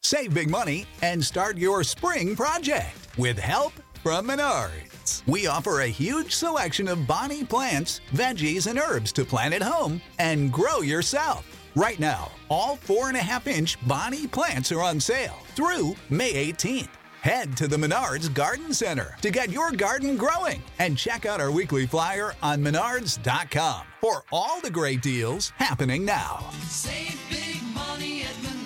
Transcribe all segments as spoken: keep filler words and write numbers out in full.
Save big money and start your spring project with help from Menards. We offer a huge selection of Bonnie plants, veggies, and herbs to plant at home and grow yourself. Right now, all four and a half inch Bonnie plants are on sale through May eighteenth. Head to the Menards Garden Center to get your garden growing and check out our weekly flyer on menards dot com for all the great deals happening now. Save big money at Menards.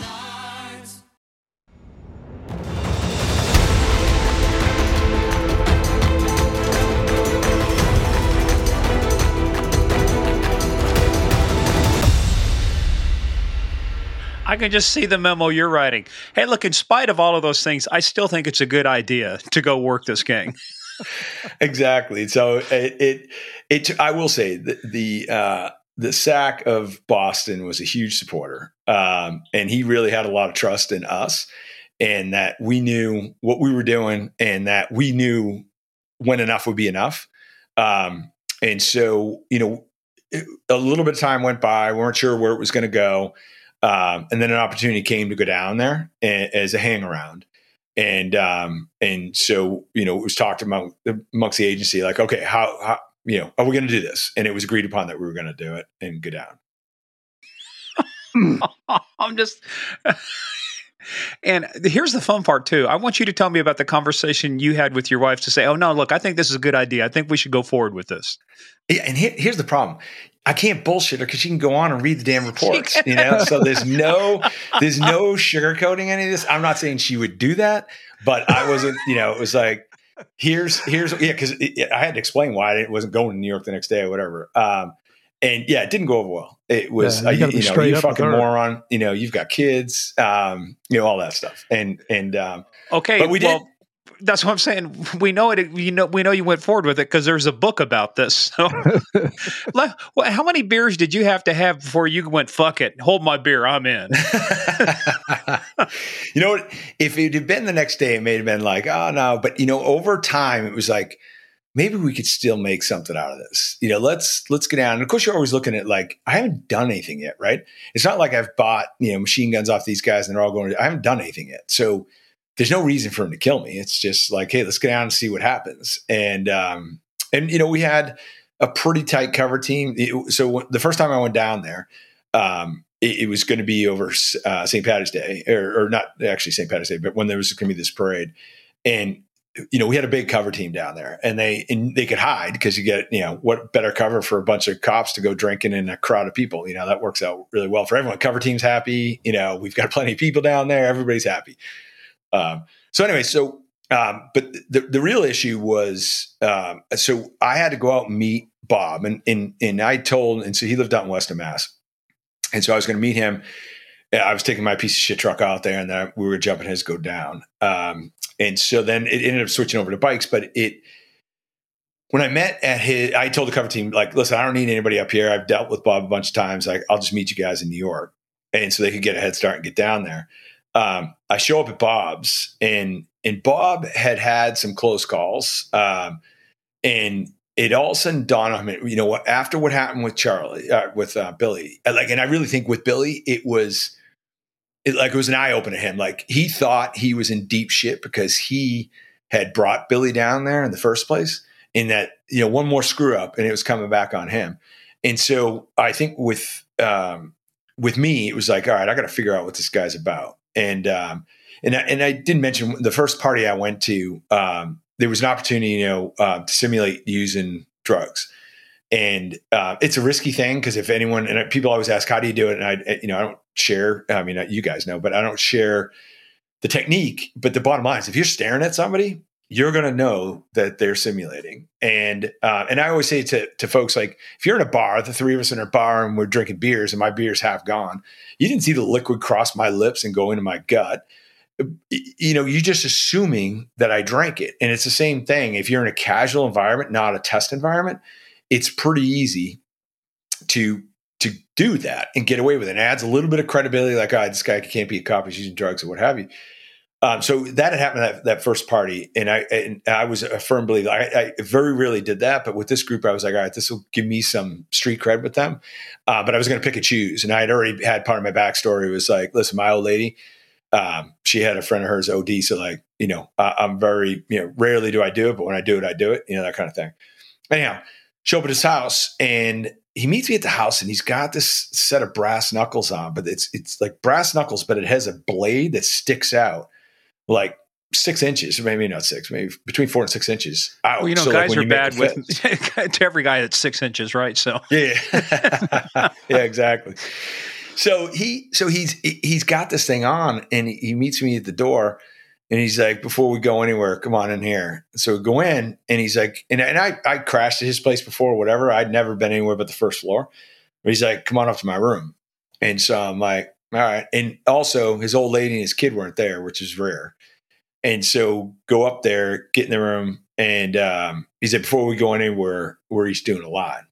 I can just see the memo you're writing. Hey, look, in spite of all of those things, I still think it's a good idea to go work this gang. Exactly. So it, it, it, I will say the, the, uh, the S A C of Boston was a huge supporter. Um, and he really had a lot of trust in us and that we knew what we were doing and that we knew when enough would be enough. Um, and so, you know, it, a little bit of time went by. We weren't sure where it was going to go. Um, and then an opportunity came to go down there a, as a hang around. And, um, and so, you know, it was talked about amongst the agency, like, okay, how, how you know, are we going to do this? And it was agreed upon that we were going to do it and go down. I'm just, and here's the fun part too. I want you to tell me about the conversation you had with your wife to say, oh no, look, I think this is a good idea. I think we should go forward with this. Yeah, and here, here's the problem. I can't bullshit her because she can go on and read the damn reports, you know? So there's no, there's no sugarcoating any of this. I'm not saying she would do that, but I wasn't, you know, it was like, here's, here's, yeah, because I had to explain why I wasn't going to New York the next day or whatever. Um, and yeah, it didn't go over well. It was, yeah, you, uh, you, you know, you fucking moron, you know, you've got kids, um, you know, all that stuff. And, and, um, okay, but we did. Well, that's what I'm saying. We know it. You know, we know you went forward with it because there's a book about this. So, like, well, how many beers did you have to have before you went, fuck it, hold my beer, I'm in? You know what? If it had been the next day, it may have been like, oh no. But you know, over time, it was like, maybe we could still make something out of this. You know, let's let's get down. And of course, you're always looking at like, I haven't done anything yet, right? It's not like I've bought, you know, machine guns off these guys and they're all going to, I haven't done anything yet. So there's no reason for him to kill me. It's just like, hey, let's get down and see what happens. And, um, and, you know, we had a pretty tight cover team. It, so w- the first time I went down there, um, it, it was going to be over uh, Saint Patrick's Day or, or not actually Saint Patrick's Day, but when there was going to be this parade. And, you know, we had a big cover team down there and they, and they could hide because you get, you know, what better cover for a bunch of cops to go drinking in a crowd of people, you know, that works out really well for everyone. Cover team's happy. You know, we've got plenty of people down there. Everybody's happy. Um, so anyway, so, um, but the, the real issue was, um, so I had to go out and meet Bob and, and, and I told, and so he lived out in Western Mass. And so I was going to meet him. I was taking my piece of shit truck out there and then we were jumping his go down. Um, and so then it ended up switching over to bikes, but it, when I met at his, I told the cover team, like, listen, I don't need anybody up here. I've dealt with Bob a bunch of times. Like, I'll just meet you guys in New York. And so they could get a head start and get down there. Um, I show up at Bob's and, and Bob had had some close calls. Um, and it all of a sudden dawned on me, you know what, after what happened with Charlie, uh, with, uh, Billy, like, and I really think with Billy, it was it, like, it was an eye opener to him. Like he thought he was in deep shit because he had brought Billy down there in the first place in that, you know, one more screw up and it was coming back on him. And so I think with, um, with me, it was like, all right, I got to figure out what this guy's about. And, um, and, I, and I didn't mention the first party I went to, um, there was an opportunity, you know, uh, to simulate using drugs. And, uh, it's a risky thing because if anyone, and people always ask, how do you do it? And I, you know, I don't share, I mean, you guys know, but I don't share the technique. But the bottom line is if you're staring at somebody, you're going to know that they're simulating. And, uh, and I always say to, to folks, like, if you're in a bar, the three of us in a bar and we're drinking beers and my beer's half gone, you didn't see the liquid cross my lips and go into my gut. You know, you're just assuming that I drank it. And it's the same thing. If you're in a casual environment, not a test environment, it's pretty easy to, to do that and get away with it. It adds a little bit of credibility. Like, oh, this guy can't be a cop. He's using drugs or what have you. Um, so that had happened at that, that first party. And I, and I was a firm believer. I, I very rarely did that, but with this group, I was like, all right, this will give me some street cred with them. Uh, but I was going to pick and choose. And I had already had part of my backstory. It was like, listen, my old lady, um, she had a friend of hers O D. So like, you know, I, I'm very, you know, rarely do I do it, but when I do it, I do it, you know, that kind of thing. Anyhow, show up at his house and he meets me at the house and he's got this set of brass knuckles on, but it's, it's like brass knuckles, but it has a blade that sticks out like six inches, or maybe not six, maybe between four and six inches out. Well, you know, so guys like are you bad with fist, to every guy that's six inches, right? So yeah, yeah, exactly. So he, so he's, he's got this thing on and he meets me at the door and he's like, before we go anywhere, come on in here. So we go in and he's like, and, and I, I crashed at his place before, whatever. I'd never been anywhere but the first floor. But he's like, come on up to my room. And so I'm like, all right. And also his old lady and his kid weren't there, which is rare. And so go up there, get in the room. And um, he said, before we go anywhere, we're each doing a lot.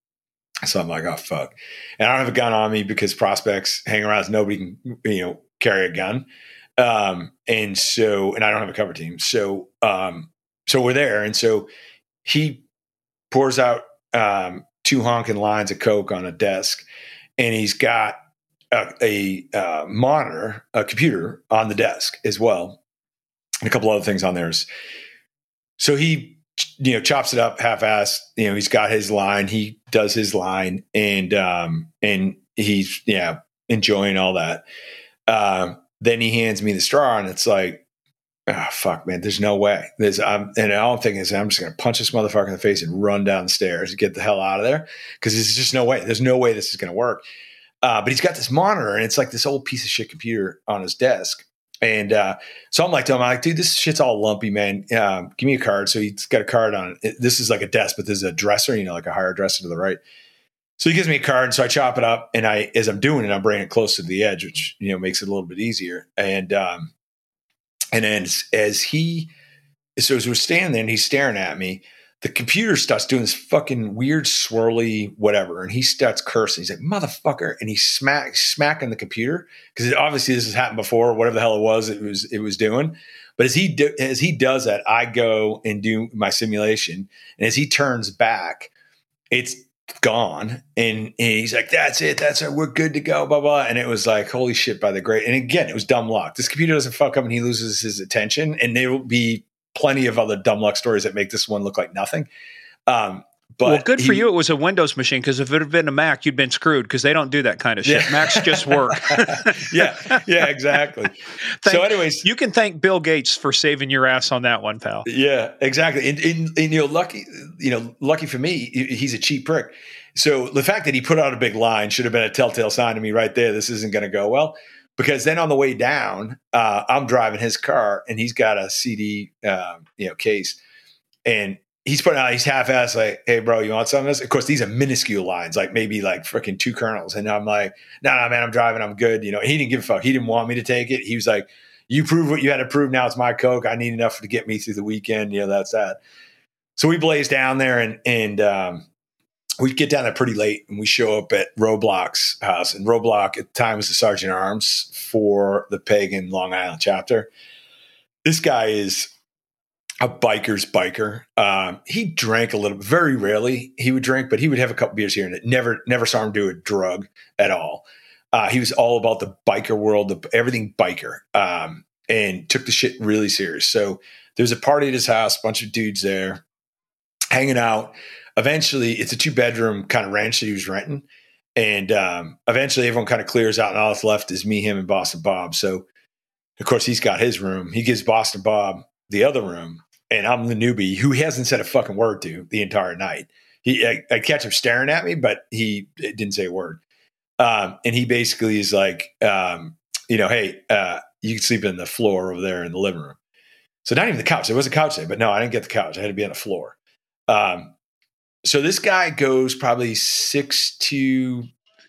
So I'm like, oh, fuck. And I don't have a gun on me because prospects hang around. So nobody can, you know, carry a gun. Um, and so, and I don't have a cover team. So, um, so we're there. And so he pours out, um, two honking lines of Coke on a desk and he's got a, a, uh, monitor, a computer on the desk as well. And a couple other things on there. So he, you know, chops it up half-assed. You know, he's got his line. He does his line, and um, and he's yeah enjoying all that. Um, then he hands me the straw, and it's like, oh fuck, man, there's no way. There's I'm, and all I'm thinking is I'm just gonna punch this motherfucker in the face and run down the stairs and get the hell out of there because there's just no way. There's no way this is gonna work. Uh, but he's got this monitor, and it's like this old piece of shit computer on his desk. And uh, so I'm like to him, I'm like, dude, this shit's all lumpy, man. Um, give me a card. So he's got a card on it. This is like a desk, but there's a dresser, you know, like a higher dresser to the right. So he gives me a card. And so I chop it up. And I, as I'm doing it, I'm bringing it close to the edge, which, you know, makes it a little bit easier. And, um, and then as, as he, so as we're standing there and he's staring at me, the computer starts doing this fucking weird swirly whatever. And he starts cursing. He's like, motherfucker. And he's smack, smacking the computer. Cause obviously this has happened before, whatever the hell it was, it was, it was doing. But as he, do, as he does that, I go and do my simulation. And as he turns back, it's gone. And, and he's like, that's it. That's it. We're good to go. Blah, blah. And it was like, holy shit, by the great. And again, it was dumb luck. This computer doesn't fuck up and he loses his attention. And there will be plenty of other dumb luck stories that make this one look like nothing. Um, but well, good for he, you. It was a Windows machine because if it had been a Mac, you'd been screwed because they don't do that kind of shit. Yeah. Macs just work. yeah, yeah, exactly. Thank, so, anyways, you can thank Bill Gates for saving your ass on that one, pal. Yeah, exactly. And, and, and you know, lucky, you know, lucky for me, he's a cheap prick. So the fact that he put out a big line should have been a telltale sign to me right there. This isn't going to go well. Because then on the way down, uh, I'm driving his car and he's got a C D, um, you know, case, and he's putting out, he's half-assed like, hey, bro, you want some of this? Of course, these are minuscule lines, like maybe like freaking two kernels. And I'm like, no, no, man, I'm driving. I'm good. You know, he didn't give a fuck. He didn't want me to take it. He was like, you prove what you had to prove. Now it's my Coke. I need enough to get me through the weekend. You know, that's that. So we blaze down there and, and, um, we get down there pretty late and we show up at Roblox's house. And Roblox at the time was the Sergeant at Arms for the Pagan Long Island chapter. This guy is a biker's biker. Um, he drank a little, very rarely he would drink, but he would have a couple beers here and it never, never saw him do a drug at all. Uh, he was all about the biker world, the, everything biker, um, and took the shit really serious. So there's a party at his house, a bunch of dudes there hanging out. Eventually, it's a two-bedroom kind of ranch that he was renting. And um, eventually, everyone kind of clears out, and all that's left is me, him, and Boston Bob. So, of course, he's got his room. He gives Boston Bob the other room, and I'm the newbie who he hasn't said a fucking word to the entire night. He, I, I catch him staring at me, but he didn't say a word. Um, and he basically is like, um, you know, hey, uh, you can sleep in the floor over there in the living room. So not even the couch. There was a couch there, but no, I didn't get the couch. I had to be on the floor. Um, So this guy goes probably six to.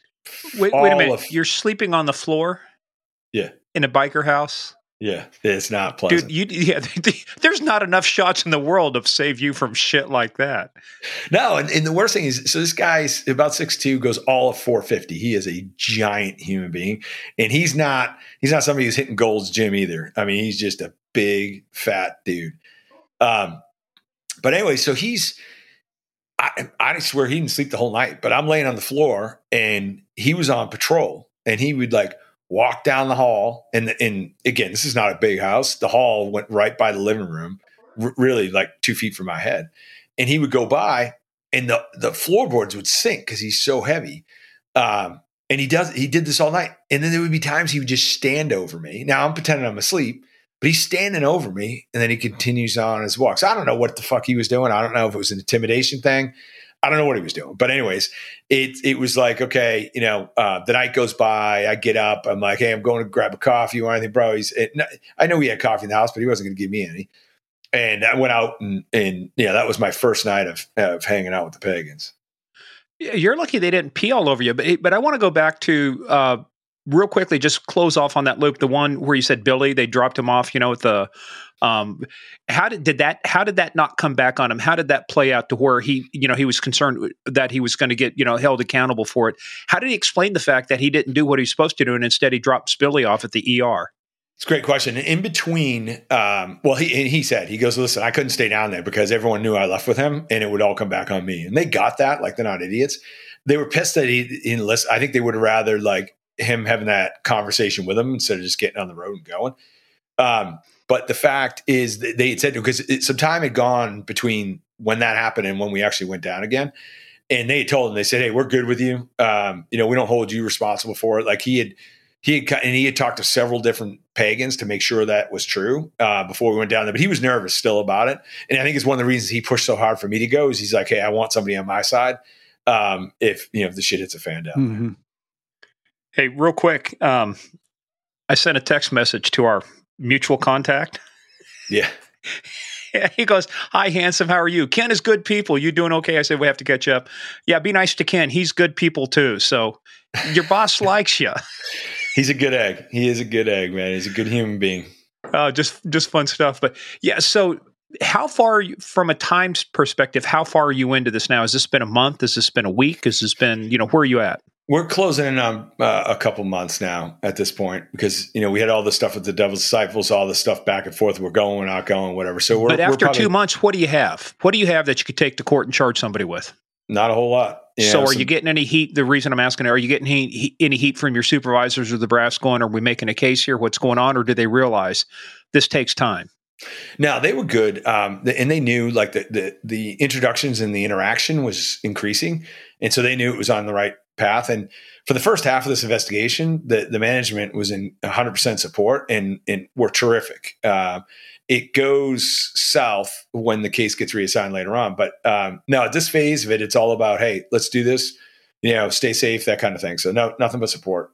Wait, wait a minute. Of, You're sleeping on the floor? Yeah. In a biker house? Yeah. It's not pleasant. Dude, you, yeah, there's not enough shots in the world to save you from shit like that. No. And, and the worst thing is, so this guy's about six two, goes all of four fifty. He is a giant human being. And he's not, he's not somebody who's hitting Gold's Gym either. I mean, he's just a big, fat dude. Um, but anyway, so he's, I, I swear he didn't sleep the whole night, but I'm laying on the floor and he was on patrol and he would like walk down the hall, and and again, this is not a big house. The hall went right by the living room, r- really like two feet from my head, and he would go by, and the the floorboards would sink because he's so heavy. Um, and he does he did this all night, and then there would be times he would just stand over me. Now I'm pretending I'm asleep, but he's standing over me, and then he continues on his walks. I don't know what the fuck he was doing. I don't know if it was an intimidation thing. I don't know what he was doing. But anyways, it it was like, okay, you know, uh, the night goes by. I get up. I'm like, hey, I'm going to grab a coffee or anything, bro. He's, it, I know he had coffee in the house, but he wasn't going to give me any. And I went out and, and yeah, that was my first night of, of hanging out with the pagans. Yeah, you're lucky they didn't pee all over you. But but I want to go back to uh, real quickly, just close off on that loop. The one where you said Billy, they dropped him off, you know, with the um, how did, did that, how did that not come back on him? How did that play out to where he, you know, he was concerned that he was going to get, you know, held accountable for it? How did he explain the fact that he didn't do what he was supposed to do and instead he drops Billy off at the E R? It's a great question. In between, um, well, he he said, he goes, listen, I couldn't stay down there because everyone knew I left with him and it would all come back on me. And they got that, like they're not idiots. They were pissed that he didn't listen. I think they would have rather like him having that conversation with him instead of just getting on the road and going. Um, but the fact is that they had said, because it, some time had gone between when that happened and when we actually went down again. And they had told him, they said, hey, we're good with you. Um, you know, we don't hold you responsible for it. Like he had, he had, and he had talked to several different pagans to make sure that was true uh, before we went down there. But he was nervous still about it. And I think it's one of the reasons he pushed so hard for me to go is he's like, hey, I want somebody on my side. Um, if, you know, if the shit hits a fan down mm-hmm. there. Hey, real quick. Um, I sent a text message to our mutual contact. Yeah. He goes, hi, handsome. How are you? Ken is good people. You doing okay? I said, we have to catch up. Yeah, be nice to Ken. He's good people too. So your boss likes you. He's a good egg. He is a good egg, man. He's a good human being. Uh, just, just fun stuff. But yeah, so how far are you, from a time perspective, how far are you into this now? Has this been a month? Has this been a week? Has this been, you know, where are you at? We're closing in on uh, a couple months now at this point because, you know, we had all the stuff with the Devil's Disciples, all the stuff back and forth. We're going, we're not going, whatever. So we're, but after we're probably, two months, what do you have? What do you have that you could take to court and charge somebody with? Not a whole lot. You so know, are some, you getting any heat? The reason I'm asking, are you getting any, he, any heat from your supervisors or the brass going, are we making a case here? What's going on? Or do they realize this takes time? No, they were good. Um, the, and they knew like the, the, the introductions and the interaction was increasing. And so they knew it was on the right path. And for the first half of this investigation, the, the management was in one hundred percent support and, and were terrific. Uh, it goes south when the case gets reassigned later on. But um, no, at this phase of it, it's all about, hey, let's do this, you know, stay safe, that kind of thing. So no, nothing but support.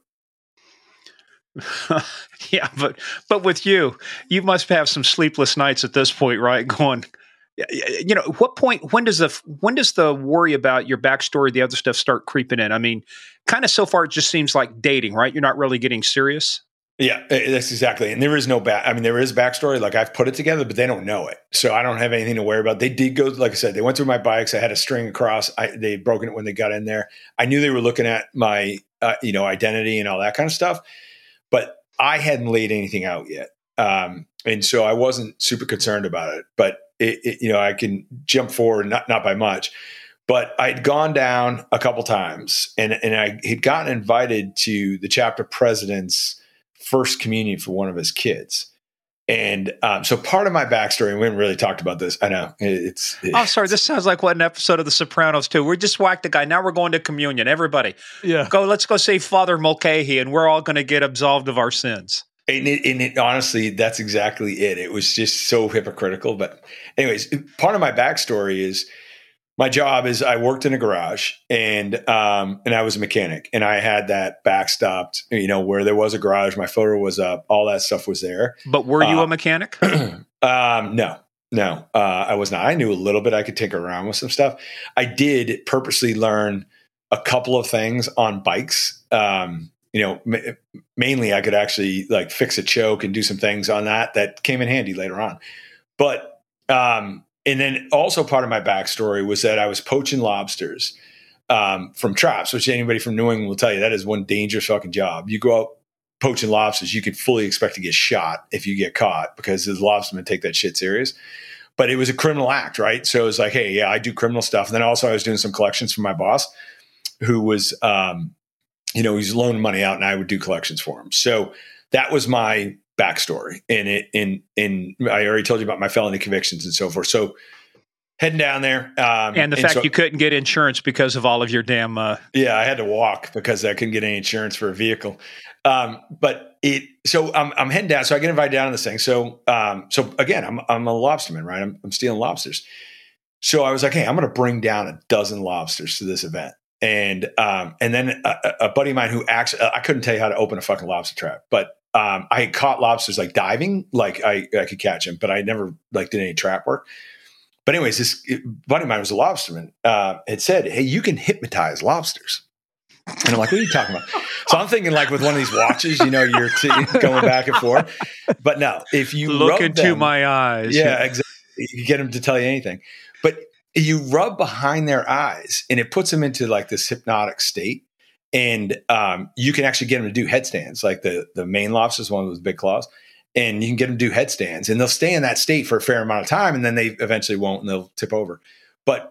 Yeah, but but with you, you must have some sleepless nights at this point, right? Going, you know, what point? When does the when does the worry about your backstory, the other stuff, start creeping in? I mean, kind of so far, it just seems like dating, right? You're not really getting serious. Yeah, that's exactly. And there is no back. I mean, there is backstory. Like I've put it together, but they don't know it, so I don't have anything to worry about. They did go, like I said, they went through my bikes. I had a string across. I, they'd broken it when they got in there. I knew they were looking at my, uh, you know, identity and all that kind of stuff, but I hadn't laid anything out yet, um, and so I wasn't super concerned about it. But it, it, you know, I can jump forward, not not by much. But I'd gone down a couple times, and and I had gotten invited to the chapter president's first communion for one of his kids. And um, so part of my backstory, and we haven't really talked about this. I know it's, it's. Oh, sorry. This sounds like what an episode of The Sopranos too. We just whacked a guy. Now we're going to communion. Everybody, yeah, go. Let's go save Father Mulcahy, and we're all going to get absolved of our sins. And, it, and it, honestly, that's exactly it. It was just so hypocritical. But anyways, part of my backstory is my job is I worked in a garage and um, and I was a mechanic, and I had that backstopped, you know, where there was a garage, my photo was up, all that stuff was there. But were you uh, a mechanic? um, no, no, uh, I was not. I knew a little bit. I could tinker around with some stuff. I did purposely learn a couple of things on bikes. Um, you know, ma- mainly I could actually like fix a choke and do some things on that that came in handy later on. But um and then also part of my backstory was that I was poaching lobsters um, from traps, which anybody from New England will tell you that is one dangerous fucking job. You go out poaching lobsters, you could fully expect to get shot if you get caught because the lobstermen take that shit serious. But it was a criminal act, right? So it was like, hey, yeah, I do criminal stuff. And then also I was doing some collections for my boss who was um, you know, he's loaning money out and I would do collections for him. So that was my backstory. And it, in, in, I already told you about my felony convictions and so forth. So heading down there. Um, and the fact so, you couldn't get insurance because of all of your damn. Uh... Yeah, I had to walk because I couldn't get any insurance for a vehicle. Um, but it, so I'm, I'm heading down. So I get invited down to this thing. So, um, so again, I'm, I'm a lobsterman, right? I'm, I'm stealing lobsters. So I was like, hey, I'm going to bring down a dozen lobsters to this event. And, um, and then a, a buddy of mine who actually, I couldn't tell you how to open a fucking lobster trap, but, um, I had caught lobsters like diving, like I, I could catch them, but I never like did any trap work. But anyways, this buddy of mine was a lobsterman, uh, had said, hey, you can hypnotize lobsters. And I'm like, what are you talking about? So I'm thinking like with one of these watches, you know, you're t- going back and forth. But no, if you look into them, my eyes. Yeah, exactly. You get them to tell you anything. But you rub behind their eyes and it puts them into like this hypnotic state. And um, you can actually get them to do headstands, like the, the main lobsters, one with the big claws. And you can get them to do headstands and they'll stay in that state for a fair amount of time. And then they eventually won't and they'll tip over. But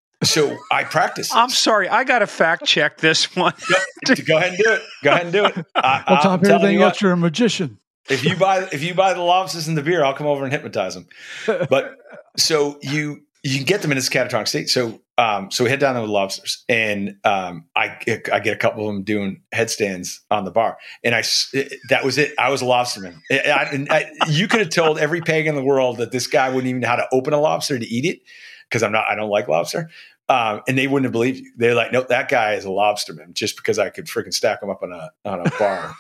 so I practice. I'm sorry. I got to fact check this one. go, go ahead and do it. Go ahead and do it. I, On top of everything else, you're a magician. If you buy, if you buy the lobsters and the beer, I'll come over and hypnotize them. But so you, you can get them in this catatonic state. So, um, so we head down there with lobsters and, um, I, I get a couple of them doing headstands on the bar and I, it, that was it. I was a lobsterman. I, I, I, you could have told every pagan in the world that this guy wouldn't even know how to open a lobster to eat it. Cause I'm not, I don't like lobster. Um, and they wouldn't have believed you. They're like, nope, that guy is a lobsterman just because I could freaking stack them up on a, on a bar.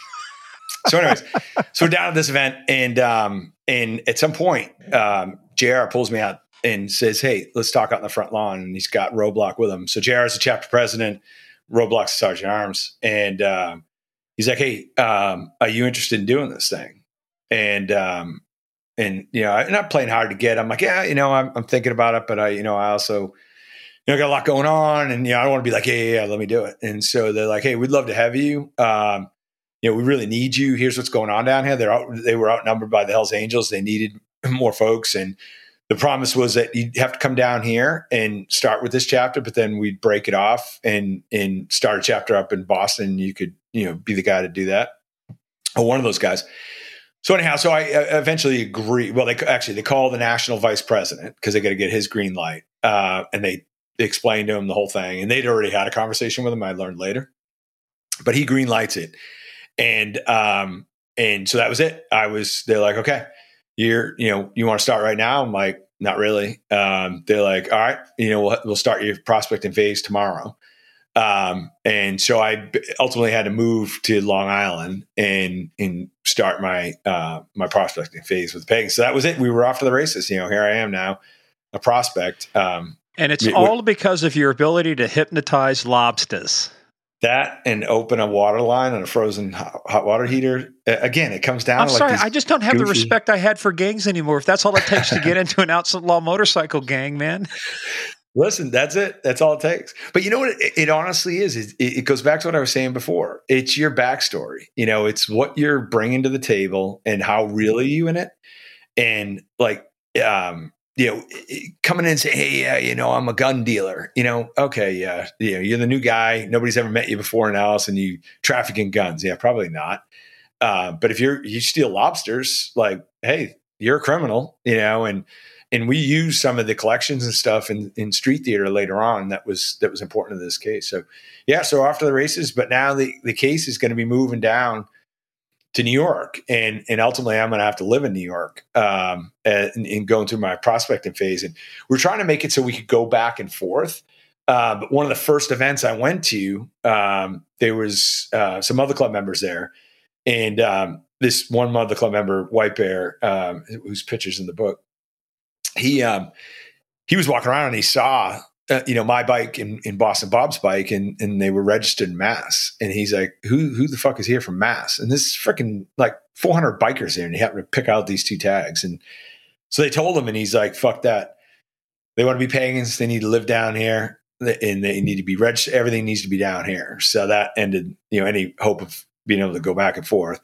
So anyways, so we're down at this event and, um, and at some point, um, J R pulls me out and says, hey, let's talk out in the front lawn. And he's got Roadblock with him. So J R is the chapter president, Roadblock's Sergeant Arms. And, um, he's like, hey, um, are you interested in doing this thing? And, um, and, you know, I'm not playing hard to get. I'm like, yeah, you know, I'm, I'm thinking about it, but I, you know, I also, you know, got a lot going on and, you know, I don't want to be like, yeah, yeah, yeah, let me do it. And so they're like, hey, we'd love to have you. Um, you know, we really need you. Here's what's going on down here. They're out, they were outnumbered by the Hells Angels. They needed more folks. And the promise was that you'd have to come down here and start with this chapter, but then we'd break it off and, and start a chapter up in Boston. You could, you know, be the guy to do that. Or one of those guys. So anyhow, so I eventually agree. Well, they actually, they call the national vice president because they got to get his green light. Uh, and they, they explained to him the whole thing and they'd already had a conversation with him. I learned later, but he green lights it. And, um, and so that was it. I was, they're like, okay, you're, you know, you want to start right now? I'm like, not really. Um, they're like, all right, you know, we'll, we'll start your prospecting phase tomorrow. Um, and so I ultimately had to move to Long Island and, and start my, uh, my prospecting phase with Peggy. So that was it. We were off to the races. You know, here I am now, a prospect. Um, and it's it, all because of your ability to hypnotize lobsters. That and open a water line on a frozen hot, hot water heater. Uh, again, it comes down I'm to sorry, like I just don't have goofy... the respect I had for gangs anymore. If that's all it takes to get into an outlaw motorcycle gang, man. Listen, that's it. That's all it takes. But you know what it, it honestly is? It, it goes back to what I was saying before. It's your backstory. You know, it's what you're bringing to the table and how real are you in it. And like, um, you know, coming in and saying, hey, yeah, you know, I'm a gun dealer, you know, okay. Yeah. You know, you're the new guy. Nobody's ever met you before now. And you trafficking guns. Yeah, probably not. Uh, but if you're, you steal lobsters, like, hey, you're a criminal, you know, and, and we use some of the collections and stuff in, in street theater later on. That was, that was important in this case. So yeah. So after the races, but now the, the case is going to be moving down to New York. And, and ultimately I'm going to have to live in New York, um, and, and going through my prospecting phase. And we're trying to make it so we could go back and forth. Uh, but one of the first events I went to, um, there was, uh, some other club members there. And, um, this one other club member, White Bear, um, whose picture's in the book, he, um, he was walking around and he saw, Uh, you know, my bike and, and Boston Bob's bike, and, and they were registered in Mass. And he's like, who, who the fuck is here from Mass? And this is freaking like four hundred bikers there. And he happened to pick out these two tags. And so they told him, and he's like, fuck that. They want to be pagans. They need to live down here and they need to be registered. Everything needs to be down here. So that ended, you know, any hope of being able to go back and forth.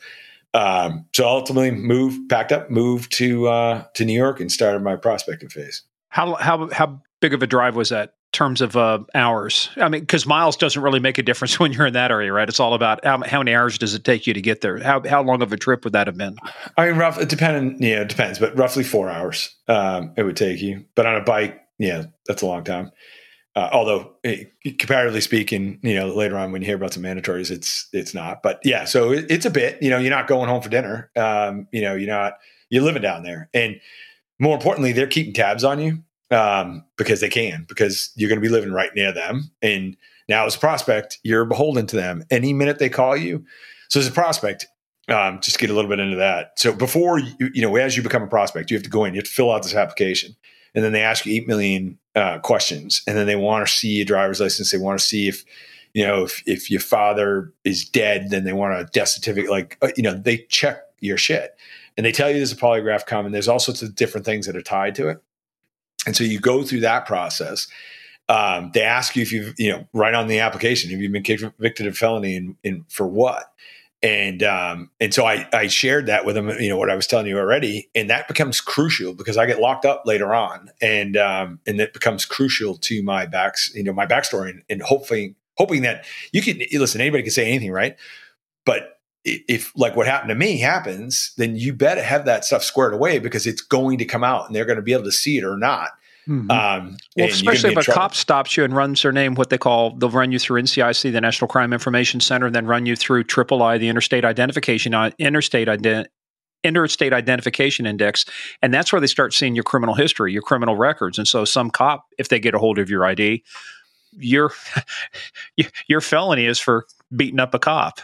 Um, so ultimately moved, packed up, moved to, uh, to New York and started my prospecting phase. How, how, how big of a drive was that terms of uh, hours? I mean, because miles doesn't really make a difference when you're in that area, right? It's all about how, how many hours does it take you to get there? How how long of a trip would that have been? I mean, rough. It depends. Yeah, it depends, but roughly four hours um, it would take you. But on a bike, yeah, that's a long time. Uh, although, it, comparatively speaking, you know, later on when you hear about some mandatories, it's it's not. But yeah, so it, it's a bit. You know, you're not going home for dinner. Um, you know, you're not. You're living down there, and more importantly, they're keeping tabs on you um, because they can, because you're going to be living right near them. And now, as a prospect, you're beholden to them. Any minute they call you. So as a prospect, um, just get a little bit into that. So before you, you know, as you become a prospect, you have to go in. You have to fill out this application. And then they ask you eight million uh, questions, and then they want to see your driver's license. They want to see if, you know, if, if your father is dead, then they want a death certificate. Like, uh, you know, they check your shit, and they tell you there's a polygraph coming. There's all sorts of different things that are tied to it. And so you go through that process. Um, they ask you if you've, you know, right on the application, have you been convicted of felony and, and for what? And um, and so I, I shared that with them, you know, what I was telling you already, and that becomes crucial because I get locked up later on, and um, and it becomes crucial to my backs, you know, my backstory, and, and hopefully hoping that you can listen. Anybody can say anything, right? But if like what happened to me happens, then you better have that stuff squared away because it's going to come out, and they're going to be able to see it or not. Mm-hmm. Um, well, especially if a trouble. cop stops you and runs their name, what they call, they'll run you through N C I C, the National Crime Information Center, and then run you through Triple I, the Interstate Identification, uh, Interstate Ident- Interstate Identification Index, and that's where they start seeing your criminal history, your criminal records. And so, some cop, if they get a hold of your I D, your your felony is for beating up a cop.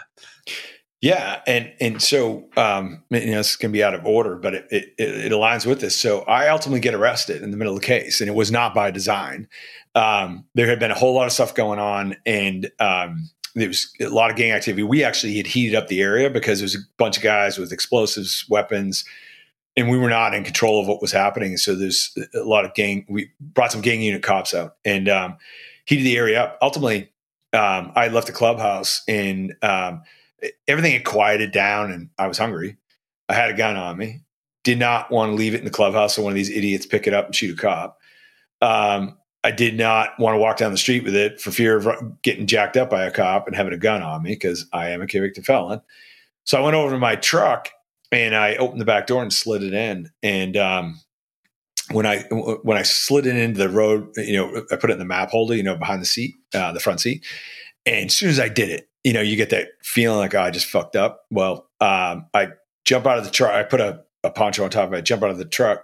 Yeah, and and so um, you know, it's going to be out of order, but it, it it aligns with this. So I ultimately get arrested in the middle of the case, and it was not by design. Um, there had been a whole lot of stuff going on, and um, there was a lot of gang activity. We actually had heated up the area because there was a bunch of guys with explosives, weapons, and we were not in control of what was happening. So there's a lot of gang. We brought some gang unit cops out and um, heated the area up. Ultimately, um, I left the clubhouse and. Um, Everything had quieted down, and I was hungry. I had a gun on me. Did not want to leave it in the clubhouse so one of these idiots pick it up and shoot a cop. Um, I did not want to walk down the street with it for fear of getting jacked up by a cop and having a gun on me because I am a convicted felon. So I went over to my truck and I opened the back door and slid it in. And um, when I when I slid it into the road, you know, I put it in the map holder, you know, behind the seat, uh, the front seat. And as soon as I did it, you know, you get that feeling like, oh, I just fucked up. Well, um, I jump out of the truck. I put a, a poncho on top of it. I jump out of the truck,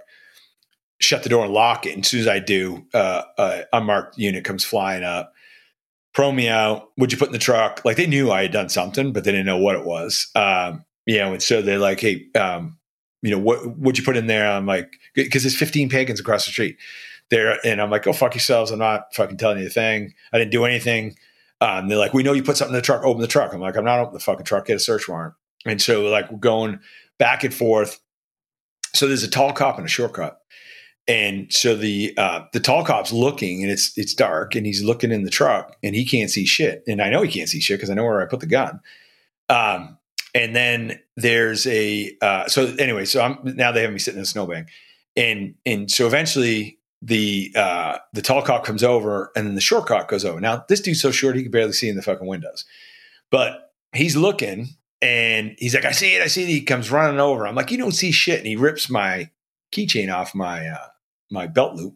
shut the door and lock it. And as soon as I do, uh, a unmarked unit comes flying up. Pro me out. What'd you put in the truck? Like they knew I had done something, but they didn't know what it was. Um, you know, and so they're like, hey, um, you know, what, what'd you put in there? I'm like, because there's fifteen pagans across the street there. And I'm like, go fuck yourselves. I'm not fucking telling you a thing. I didn't do anything. Um, they're like, we know you put something in the truck, open the truck. I'm like, I'm not opening the fucking truck, get a search warrant. And so like we're going back and forth. So there's a tall cop and a short cop. And so the uh, the tall cop's looking and it's it's dark and he's looking in the truck and he can't see shit. And I know he can't see shit because I know where I put the gun. Um, and then there's a uh, so anyway, so I'm now they have me sitting in a snowbank. And and so eventually the uh, the tall cop comes over and then the short cop goes over. Now, this dude's so short he can barely see in the fucking windows. But he's looking and he's like, I see it, I see it. He comes running over. I'm like, you don't see shit. And he rips my keychain off my uh, my belt loop.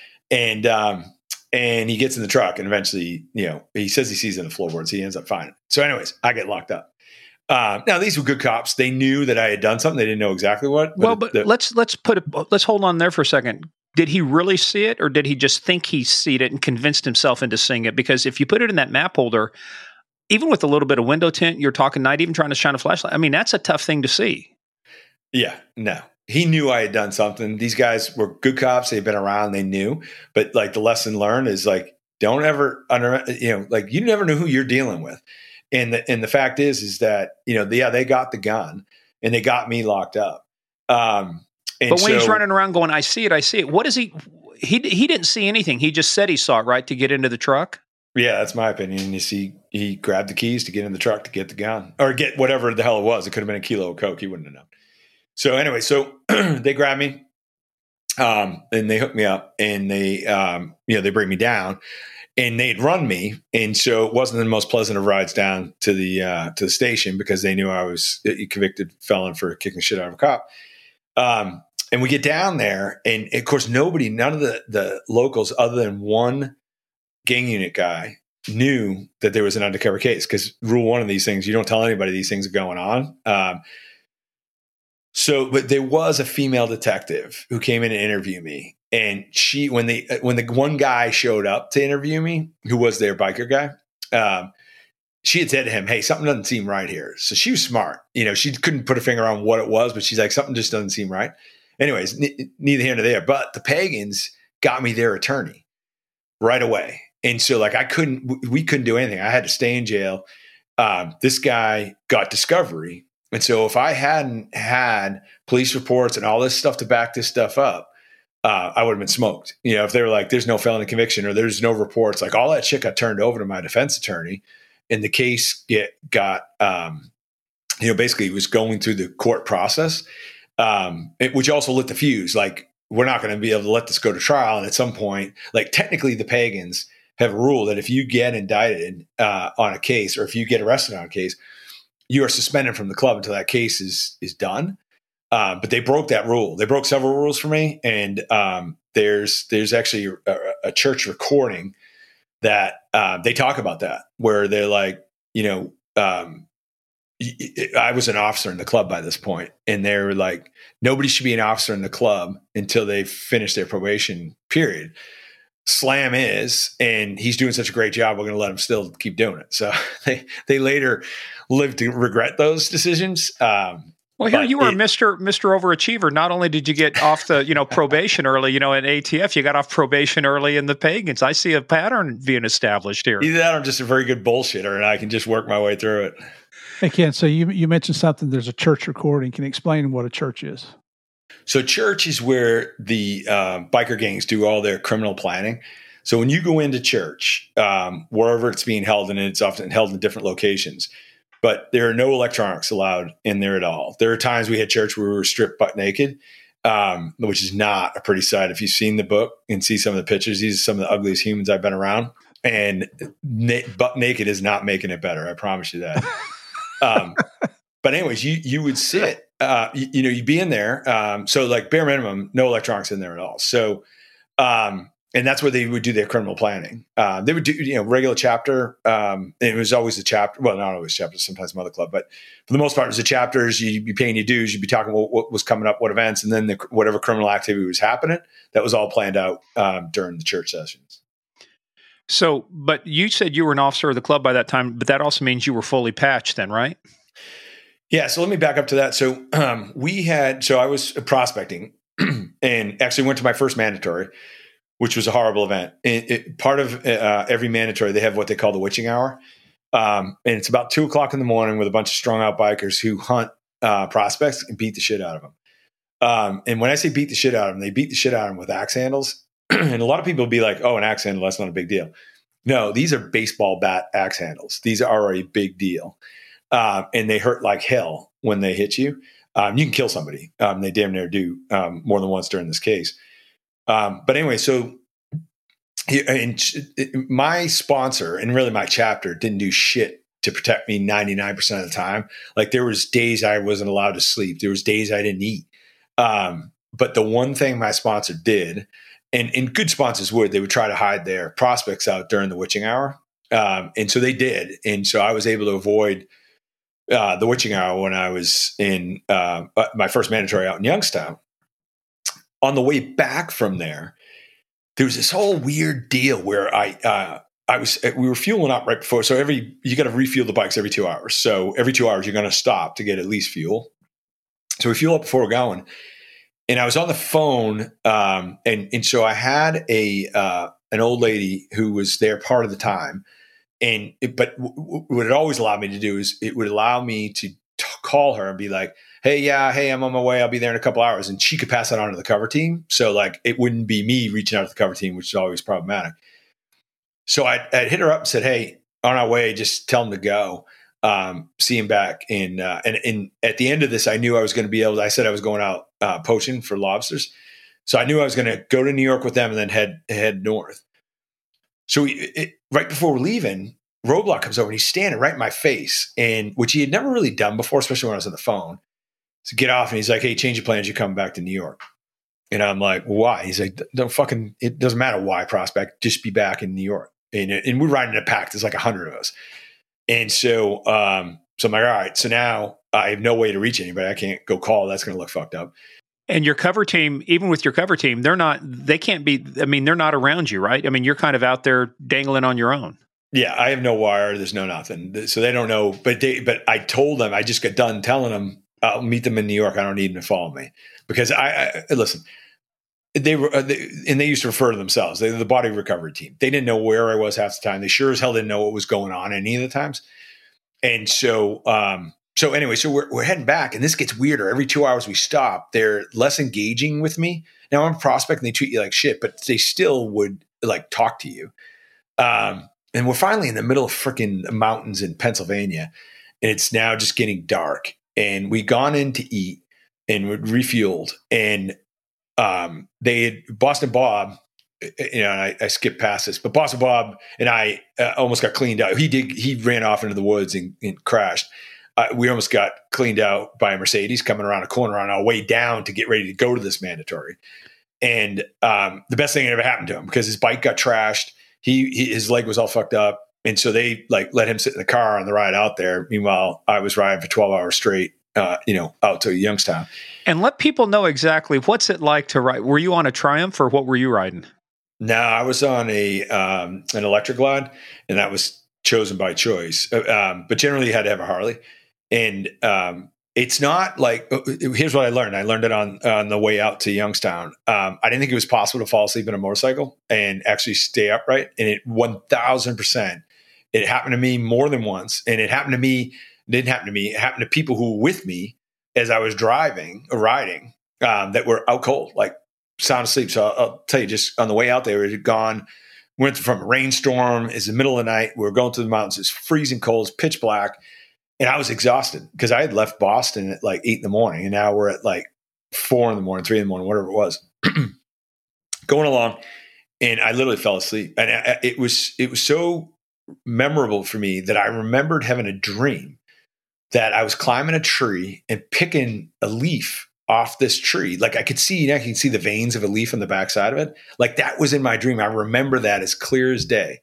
And um, and he gets in the truck and eventually, you know, he says he sees it in the floorboards. He ends up finding it. So anyways, I get locked up. Um, now these were good cops. They knew that I had done something. They didn't know exactly what. But well, but the, let's let's put it. Let's hold on there for a second. Did he really see it, or did he just think he seen it and convinced himself into seeing it? Because if you put it in that map holder, even with a little bit of window tint, you're talking night, even trying to shine a flashlight. I mean, that's a tough thing to see. Yeah, no. He knew I had done something. These guys were good cops. They've been around. They knew. But like the lesson learned is like, don't ever under, you know, like you never know who you're dealing with. And the, and the fact is, is that, you know, yeah, they got the gun and they got me locked up. Um, And but when so, he's running around going, I see it, I see it. What is he, he, he didn't see anything. He just said he saw it, right? To get into the truck. Yeah, that's my opinion. You see, he grabbed the keys to get in the truck to get the gun or get whatever the hell it was. It could have been a kilo of Coke. He wouldn't have known. So anyway, so they grab me. Um, and they hook me up, and they, um, you know, they bring me down, and they'd run me, and so it wasn't the most pleasant of rides down to the uh, to the station because they knew I was a convicted felon for kicking the shit out of a cop. Um, and we get down there, and of course, nobody, none of the the locals, other than one gang unit guy, knew that there was an undercover case, because rule one of these things, you don't tell anybody these things are going on. Um, So, but there was a female detective who came in to interview me, and she, when the when the one guy showed up to interview me, who was their biker guy, um, she had said to him, "Hey, something doesn't seem right here." So she was smart, you know. She couldn't put a finger on what it was, but she's like, "Something just doesn't seem right." Anyways, n- neither here nor there. But the Pagans got me their attorney right away, and so like I couldn't, we couldn't do anything. I had to stay in jail. Um, this guy got discovery. And so if I hadn't had police reports and all this stuff to back this stuff up, uh, I would have been smoked. You know, if they were like, there's no felony conviction or there's no reports, like all that shit got turned over to my defense attorney, and the case get, got, um, you know, basically it was going through the court process, um, it, which also lit the fuse. Like, we're not going to be able to let this go to trial. And at some point, like technically the Pagans have a rule that if you get indicted uh, on a case, or if you get arrested on a case, you are suspended from the club until that case is is done. Uh, but they broke that rule. They broke several rules for me. And um, there's there's actually a, a church recording that uh, they talk about that, where they're like, you know, um, I was an officer in the club by this point, and they were like, nobody should be an officer in the club until they finish their probation period. Slam is, and he's doing such a great job, we're going to let him still keep doing it. So they they later lived to regret those decisions. Um, well, here you were it, Mister Mister Overachiever. Not only did you get off the you know probation early, you know, in A T F, you got off probation early in the Pagans. I see a pattern being established here. Either that, or I'm just a very good bullshitter, and I can just work my way through it. Hey, Ken, so you you mentioned something. There's a church recording. Can you explain what a church is? So church is where the uh, biker gangs do all their criminal planning. So when you go into church, um, wherever it's being held, and it's often held in different locations, but there are no electronics allowed in there at all. There are times we had church where we were stripped butt naked, um, which is not a pretty sight. If you've seen the book and see some of the pictures, these are some of the ugliest humans I've been around. And na- butt naked is not making it better. I promise you that. um, but anyways, you you would sit. Uh, you, you know, you'd be in there. Um, so like bare minimum, no electronics in there at all. So, um, and that's where they would do their criminal planning. Uh, they would do, you know, regular chapter. Um, and it was always a chapter. Well, not always chapters, sometimes Mother Club, but for the most part, it was the chapters. You'd be paying your dues. You'd be talking about what was coming up, what events, and then the, whatever criminal activity was happening. That was all planned out um, during the church sessions. So, but you said you were an officer of the club by that time, but that also means you were fully patched then, right? Yeah, so let me back up to that. So um, we had, so I was prospecting and actually went to my first mandatory, which was a horrible event. It, it, part of uh, every mandatory, they have what they call the witching hour. Um, and it's about two o'clock in the morning with a bunch of strung out bikers who hunt uh, prospects and beat the shit out of them. Um, and when I say beat the shit out of them, they beat the shit out of them with axe handles. And a lot of people will be like, oh, an axe handle, that's not a big deal. No, these are baseball bat axe handles. These are a big deal. Um, and they hurt like hell when they hit you. Um, you can kill somebody. Um, they damn near do um, more than once during this case. Um, but anyway, so and my sponsor and really my chapter didn't do shit to protect me ninety-nine percent of the time. Like there was days I wasn't allowed to sleep. There was days I didn't eat. Um, but the one thing my sponsor did, and, and good sponsors would, they would try to hide their prospects out during the witching hour. Um, and so they did. And so I was able to avoid Uh, the witching hour when I was in uh, my first mandatory out in Youngstown. On the way back from there, there was this whole weird deal where I uh, I was we were fueling up right before. So every you got to refuel the bikes every two hours. So every two hours you're going to stop to get at least fuel. So we fuel up before we're going, and I was on the phone, um, and and so I had a uh, an old lady who was there part of the time. And, it, but w- w- what it always allowed me to do is it would allow me to t- call her and be like, hey, yeah, hey, I'm on my way. I'll be there in a couple hours. And she could pass that on to the cover team. So like, it wouldn't be me reaching out to the cover team, which is always problematic. So I I hit her up and said, hey, on our way, just tell them to go. Um, see him back. And, uh, and, and at the end of this, I knew I was going to be able to, I said I was going out uh, poaching for lobsters. So I knew I was going to go to New York with them and then head head north. So we, it, right before we're leaving, Roadblock comes over and he's standing right in my face, and which he had never really done before, especially when I was on the phone. So get off, and he's like, "Hey, change your plans. You're coming back to New York." And I'm like, "Why?" He's like, "Don't fucking. It doesn't matter why, Prospect. Just be back in New York." And, and we're riding in a pack. There's like a hundred of us, and so um, so I'm like, "All right." So now I have no way to reach anybody. I can't go call. That's going to look fucked up. And your cover team, even with your cover team, they're not. They can't be. I mean, they're not around you, right? I mean, you're kind of out there dangling on your own. Yeah, I have no wire. There's no nothing. So they don't know. But they, but I told them, I just got done telling them, I'll meet them in New York. I don't need them to follow me because I, I listen, they were, uh, they, and they used to refer to themselves. They're the body recovery team. They didn't know where I was half the time. They sure as hell didn't know what was going on any of the times. And so, um, so anyway, so we're, we're heading back, and this gets weirder. Every two hours we stop, they're less engaging with me. Now I'm a prospect and they treat you like shit, but they still would like talk to you. Um, And we're finally in the middle of freaking mountains in Pennsylvania, and it's now just getting dark. And we gone in to eat and we refueled. And um, they had Boston Bob, you know, and I, I skipped past this, but Boston Bob and I uh, almost got cleaned out. He did. He ran off into the woods and, and crashed. Uh, we almost got cleaned out by a Mercedes coming around a corner on our way down to get ready to go to this mandatory. And um, the best thing that ever happened to him, because his bike got trashed. He, he his leg was all fucked up, and so they like let him sit in the car on the ride out there. Meanwhile, I was riding for twelve hours straight, uh, you know, out to Youngstown. And let people know exactly what's it like to ride. Were you on a Triumph, or what were you riding? No, I was on a um, an electric Glide, and that was chosen by choice. Uh, um, but generally, you had to have a Harley, and um, it's not like. Here's what I learned. I learned it on on the way out to Youngstown. Um, I didn't think it was possible to fall asleep in a motorcycle and actually stay upright. And it one thousand percent. It happened to me more than once, and it happened to me. It didn't happen to me. It happened to people who were with me as I was driving or riding um, that were out cold, like sound asleep. So I'll, I'll tell you, just on the way out there, we had gone. Went from a rainstorm. It's the middle of the night. We were going through the mountains. It's freezing cold. It's pitch black. And I was exhausted because I had left Boston at like eight in the morning, and now we're at like four in the morning, three in the morning, whatever it was, going along. And I literally fell asleep. And I, it was it was so memorable for me that I remembered having a dream that I was climbing a tree and picking a leaf off this tree. Like I could see, you know, I can see the veins of a leaf on the backside of it. Like that was in my dream. I remember that as clear as day.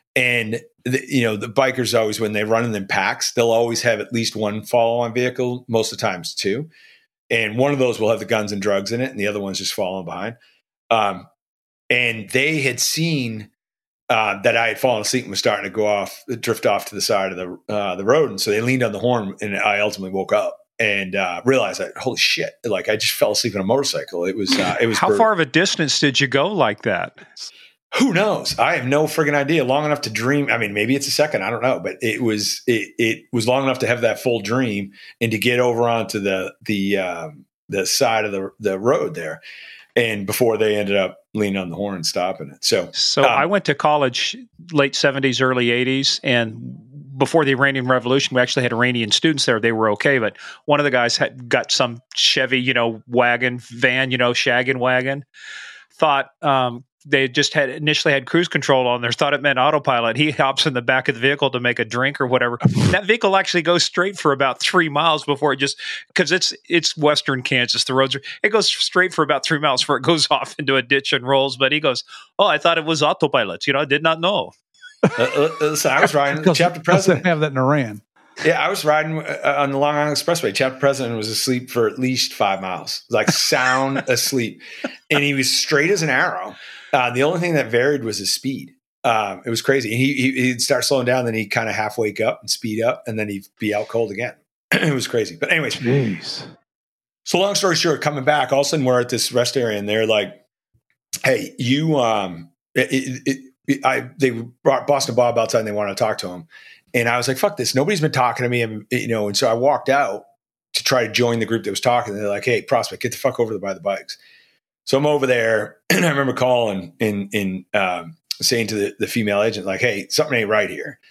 And the, you know, the bikers always, when they run in them packs, they'll always have at least one follow-on vehicle, most of the times two. And one of those will have the guns and drugs in it, and the other one's just following behind. Um, and they had seen uh, that I had fallen asleep and was starting to go off, drift off to the side of the uh, the road. And so they leaned on the horn, and I ultimately woke up and uh, realized that, holy shit, like I just fell asleep on a motorcycle. It was, uh, it was. How brutal. far of a distance did you go like that? Who knows? I have no friggin' idea. Long enough to dream. I mean, maybe it's a second. I don't know, but it was it it was long enough to have that full dream and to get over onto the the um, the side of the the road there, and before they ended up leaning on the horn and stopping it. So, so um, I went to college late seventies, early eighties, and before the Iranian Revolution, we actually had Iranian students there. They were okay, but one of the guys had got some Chevy, you know, wagon van, you know, shaggin' wagon. Thought. Um, They just had initially had cruise control on there, thought it meant autopilot. He hops in the back of the vehicle to make a drink or whatever. That vehicle actually goes straight for about three miles before it just, because it's it's western Kansas. The roads are, it goes straight for about three miles before it goes off into a ditch and rolls. But he goes, "Oh, I thought it was autopilot. You know, I did not know." uh, uh, so I was riding chapter president. Have that in Iran. Yeah, I was riding uh, on the Long Island Expressway. Chapter president was asleep for at least five miles, like sound asleep, and he was straight as an arrow. Uh, the only thing that varied was his speed. Um, it was crazy. He, he, he'd start slowing down, then he'd kind of half wake up and speed up, and then he'd be out cold again. It was crazy. But anyways, Jeez. So long story short, coming back, all of a sudden we're at this rest area, and they're like, "Hey, you," um, it, it, it, I they brought Boston Bob outside, and they wanted to talk to him, and I was like, "Fuck this! Nobody's been talking to me," and you know, and so I walked out to try to join the group that was talking. And they're like, "Hey, Prospect, get the fuck over there by the bikes." So I'm over there, and I remember calling and, and um, saying to the, the female agent, like, "Hey, something ain't right here."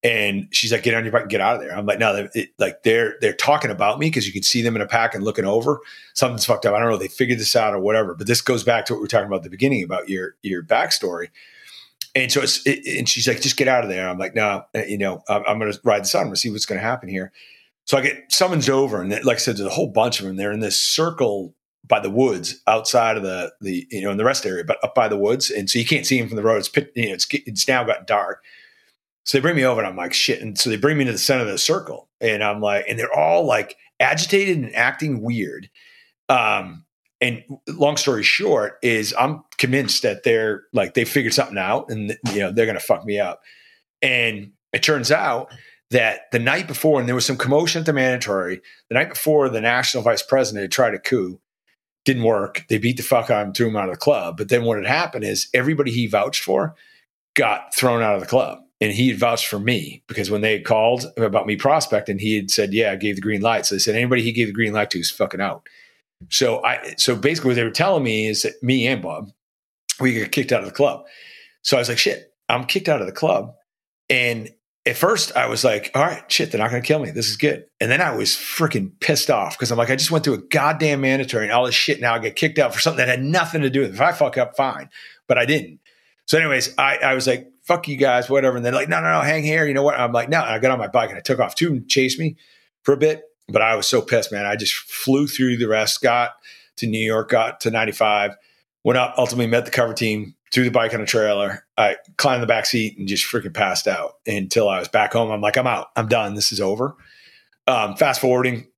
And she's like, get on your bike and get out of there. I'm like, no, it, like they're they're talking about me because you can see them in a pack and looking over. Something's fucked up. I don't know if they figured this out or whatever. But this goes back to what we were talking about at the beginning about your your backstory. And so it's it, and she's like, just get out of there. I'm like, no, you know, I'm, I'm going to ride this out. I'm going to see what's going to happen here. So I get summoned over, and like I said, there's a whole bunch of them. They're in this circle by the woods outside of the the you know in the rest area, but up by the woods, and so you can't see them from the road. It's you know it's it's now gotten dark. So they bring me over and I'm like, shit. And so they bring me to the center of the circle and I'm like, and they're all like agitated and acting weird. Um, and long story short is I'm convinced that they're like, they figured something out and you know, they're going to fuck me up. And it turns out that the night before, and there was some commotion at the mandatory, the night before the national vice president had tried a coup, didn't work. They beat the fuck out of him, threw him out of the club. But then what had happened is everybody he vouched for got thrown out of the club. And he had vouched for me because when they had called about me prospecting, he had said, yeah, I gave the green light. So they said, anybody he gave the green light to is fucking out. So I, so basically what they were telling me is that me and Bob, we got kicked out of the club. So I was like, shit, I'm kicked out of the club. And at first I was like, all right, shit, they're not going to kill me. This is good. And then I was freaking pissed off because I'm like, I just went through a goddamn mandatory and all this shit. Now I get kicked out for something that had nothing to do with it. If I fuck up, fine. But I didn't. So anyways, I, I was like, fuck you guys, whatever. And they're like, no, no, no, hang here. You know what? I'm like, no. And I got on my bike and I took off. Two chased me for a bit, but I was so pissed, man. I just flew through the rest, got to New York, got to ninety-five, went up, ultimately met the cover team, threw the bike on a trailer. I climbed the back seat and just freaking passed out until I was back home. I'm like, I'm out. I'm done. This is over. Um, fast forwarding,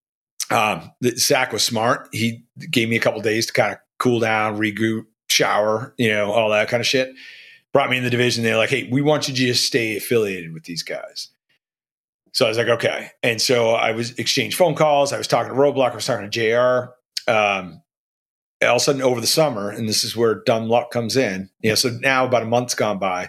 um, the Zach was smart. He gave me a couple of days to kind of cool down, regroup, shower, you know, all that kind of shit. Brought me in the division. They're like, hey, we want you to just stay affiliated with these guys. So I was like, okay. And so I was exchanged phone calls. I was talking to Roadblock. I was talking to J R. Um, all of a sudden over the summer, and this is where dumb luck comes in. You know, so now about a month's gone by.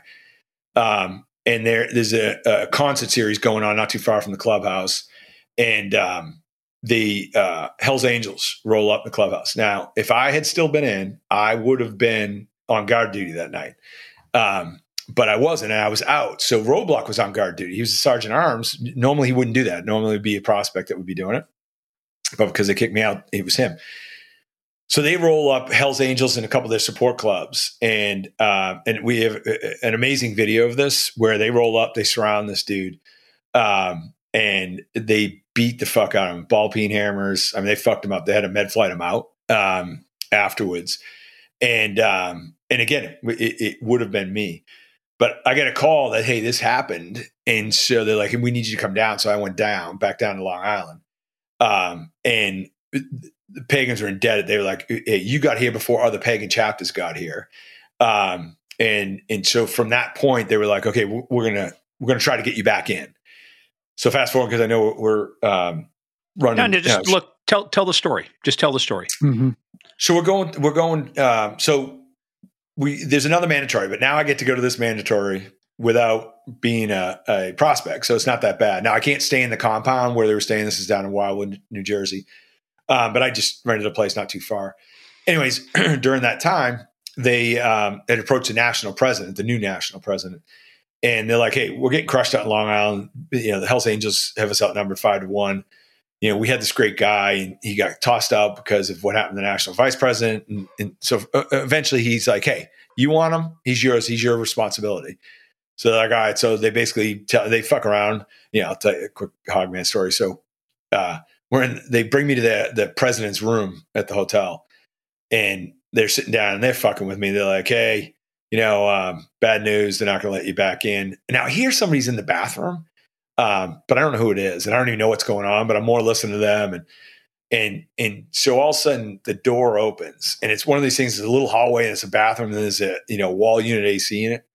Um, and there, there's a, a concert series going on not too far from the clubhouse. And um, the uh, Hells Angels roll up the clubhouse. Now, if I had still been in, I would have been on guard duty that night. Um, but I wasn't, and I was out. So Roadblock was on guard duty. He was a sergeant at arms. Normally he wouldn't do that. Normally it'd be a prospect that would be doing it. But because they kicked me out, it was him. So they roll up Hells Angels and a couple of their support clubs. And, uh, and we have an amazing video of this where they roll up, they surround this dude, um, and they beat the fuck out of him. Ball peen hammers. I mean, they fucked him up. They had to med flight him out, um, afterwards. And, um, and again, it, it would have been me, but I got a call that, hey, this happened. And so they're like, we need you to come down. So I went down, back down to Long Island. Um, and the pagans were indebted. They were like, hey, you got here before other pagan chapters got here. Um, and, and so from that point, they were like, okay, we're, we're going to, we're going to try to get you back in. So fast forward, because I know we're, um, running. No, just you know, look, tell, tell the story. Just tell the story. Mm-hmm. So we're going, we're going, um, so we, there's another mandatory, but now I get to go to this mandatory without being a, a prospect. So it's not that bad. Now I can't stay in the compound where they were staying. This is down in Wildwood, New Jersey. Um, but I just rented a place not too far. Anyways, during that time, they um, had approached the national president, the new national president. And they're like, hey, we're getting crushed out in Long Island. You know, the Hells Angels have us outnumbered five to one. You know, we had this great guy and he got tossed out because of what happened to the national vice president. And, and so uh, eventually he's like, hey, you want him? He's yours. He's your responsibility. So they're like, all right. So they basically tell, they fuck around. You know, I'll tell you a quick Hogman story. So uh, we're in, they bring me to the, the president's room at the hotel and they're sitting down and they're fucking with me. They're like, hey, you know, um, bad news. They're not going to let you back in. Now here somebody's in the bathroom. Um, but I don't know who it is, and I don't even know what's going on. But I'm more listening to them, and and and so all of a sudden the door opens, and it's one of these things. It's a little hallway, and it's a bathroom, and there's a you know wall unit A C in it.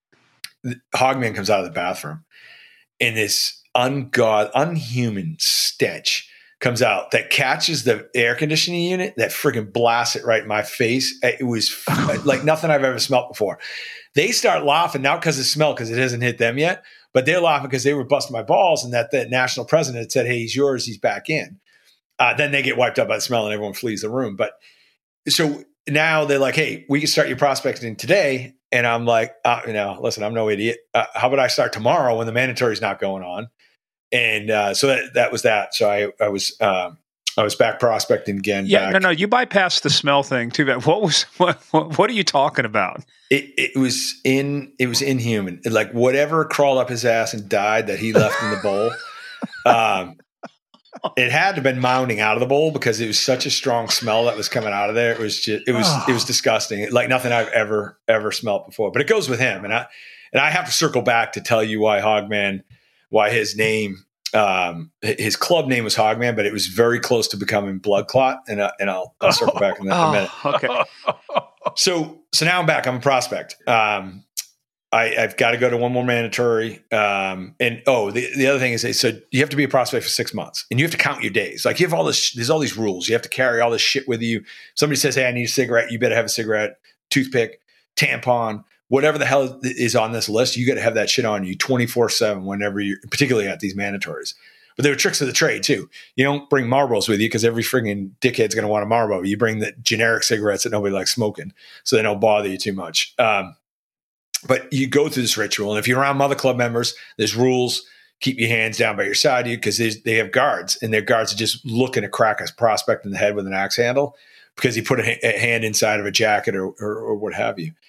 The Hogman comes out of the bathroom, and this ungod, unhuman stench comes out that catches the air conditioning unit, that freaking blasts it right in my face. It was like nothing I've ever smelled before. They start laughing, not because of smell, because it hasn't hit them yet. But they're laughing because they were busting my balls and that the national president had said, hey, he's yours. He's back in. Uh, then they get wiped up by the smell and everyone flees the room. But so now they're like, hey, we can start your prospecting today. And I'm like, uh, you know, listen, I'm no idiot. Uh, how about I start tomorrow when the mandatory is not going on? And uh, so that that was that. So I I was um, I was back prospecting again. Yeah, back. no, no, you bypassed the smell thing too. What was what? What, what are you talking about? It, it was in it was inhuman. Like whatever crawled up his ass and died that he left in the bowl. Um, it had to have been mounding out of the bowl because it was such a strong smell that was coming out of there. It was just, it was, oh. it was disgusting. Like nothing I've ever, ever smelled before, but it goes with him. And I, and I have to circle back to tell you why Hogman, why his name, um, his club name was Hogman, but it was very close to becoming Blood Clot. And, uh, and I'll, I'll circle back in that oh, in a minute. Okay. So, so now I'm back. I'm a prospect. Um, I, I've got to go to one more mandatory. Um, and oh, the, the other thing is they said you have to be a prospect for six months and you have to count your days. Like you have all this, there's all these rules. You have to carry all this shit with you. Somebody says, hey, I need a cigarette. You better have a cigarette, toothpick, tampon, whatever the hell is on this list. You got to have that shit on you twenty-four seven whenever you're, particularly at these mandatories. But there were tricks of the trade too. You don't bring Marlboros with you because every friggin' dickhead's going to want a Marlboro. You bring the generic cigarettes that nobody likes smoking so they don't bother you too much. Um, But you go through this ritual, and if you're around Mother Club members, there's rules. Keep your hands down by your side of you because they have guards, and their guards are just looking to crack a prospect in the head with an axe handle because he put a, ha- a hand inside of a jacket or, or, or what have you.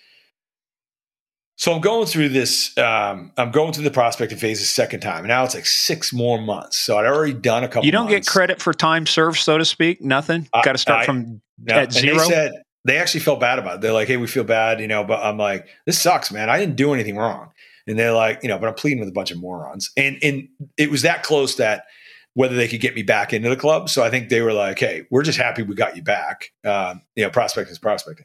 So I'm going through this. Um, I'm going through the prospecting phase a second time, and now it's like six more months. So I'd already done a couple. You don't months. get credit for time served, so to speak. Nothing. Got to start I, from no, at zero. They said, They actually felt bad about it. They're like, hey, we feel bad, you know, but I'm like, this sucks, man. I didn't do anything wrong. And they're like, you know, but I'm pleading with a bunch of morons. And and it was that close that whether they could get me back into the club. So I think they were like, hey, we're just happy we got you back. Um, you know, prospecting is prospecting.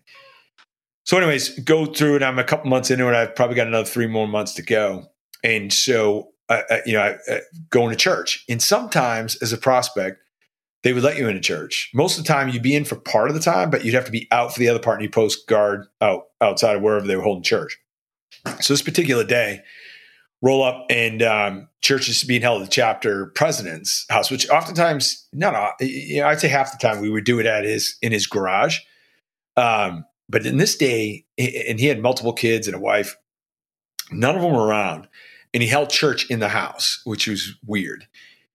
So anyways, go through it. I'm a couple months into it. I've probably got another three more months to go. And so, I, I, you know, I, I, going to church. And sometimes as a prospect, they would let you into church. Most of the time, you'd be in for part of the time, but you'd have to be out for the other part, and you post guard out outside of wherever they were holding church. So this particular day, roll up, and um, church is being held at the chapter president's house, which oftentimes, no, no, you know, I'd say half the time we would do it at his in his garage. Um, but in this day, and he had multiple kids and a wife, none of them were around, and he held church in the house, which was weird.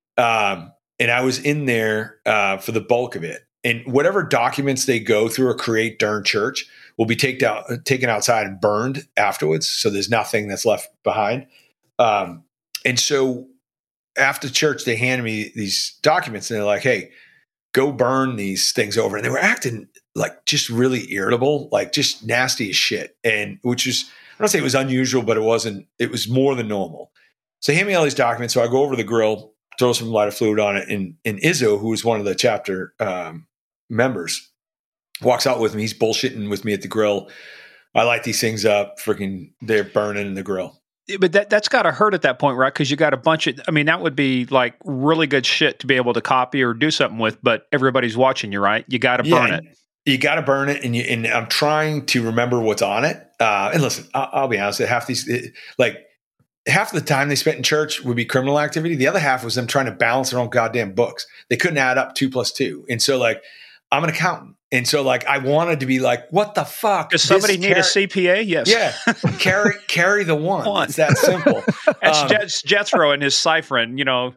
Um, And I was in there uh, for the bulk of it. And whatever documents they go through or create during church will be taken out, taken outside and burned afterwards. So there's nothing that's left behind. Um, and so after church, they handed me these documents and they're like, hey, go burn these things over. And they were acting like just really irritable, like just nasty as shit. And which is, I don't say it was unusual, but it wasn't, it was more than normal. So they hand me all these documents. So I go over to the grill, throw some lighter fluid on it. And, and Izzo, who was one of the chapter um, members, walks out with me. He's bullshitting with me at the grill. I light these things up. Freaking, they're burning in the grill. But that, that's got to hurt at that point, right? Because you got a bunch of, I mean, that would be like really good shit to be able to copy or do something with, but everybody's watching you, right? You got to burn yeah, it. You got to burn it. And you, and I'm trying to remember what's on it. Uh, and listen, I'll, I'll be honest, half these, it, like, half the time they spent in church would be criminal activity. The other half was them trying to balance their own goddamn books. They couldn't add up two plus two. And so like, I'm an accountant. And so like, I wanted to be like, what the fuck? Does somebody need carry- a C P A? Yes. Yeah. carry, carry the one. one. It's that simple. That's um, Je- Jethro and his ciphering, you know.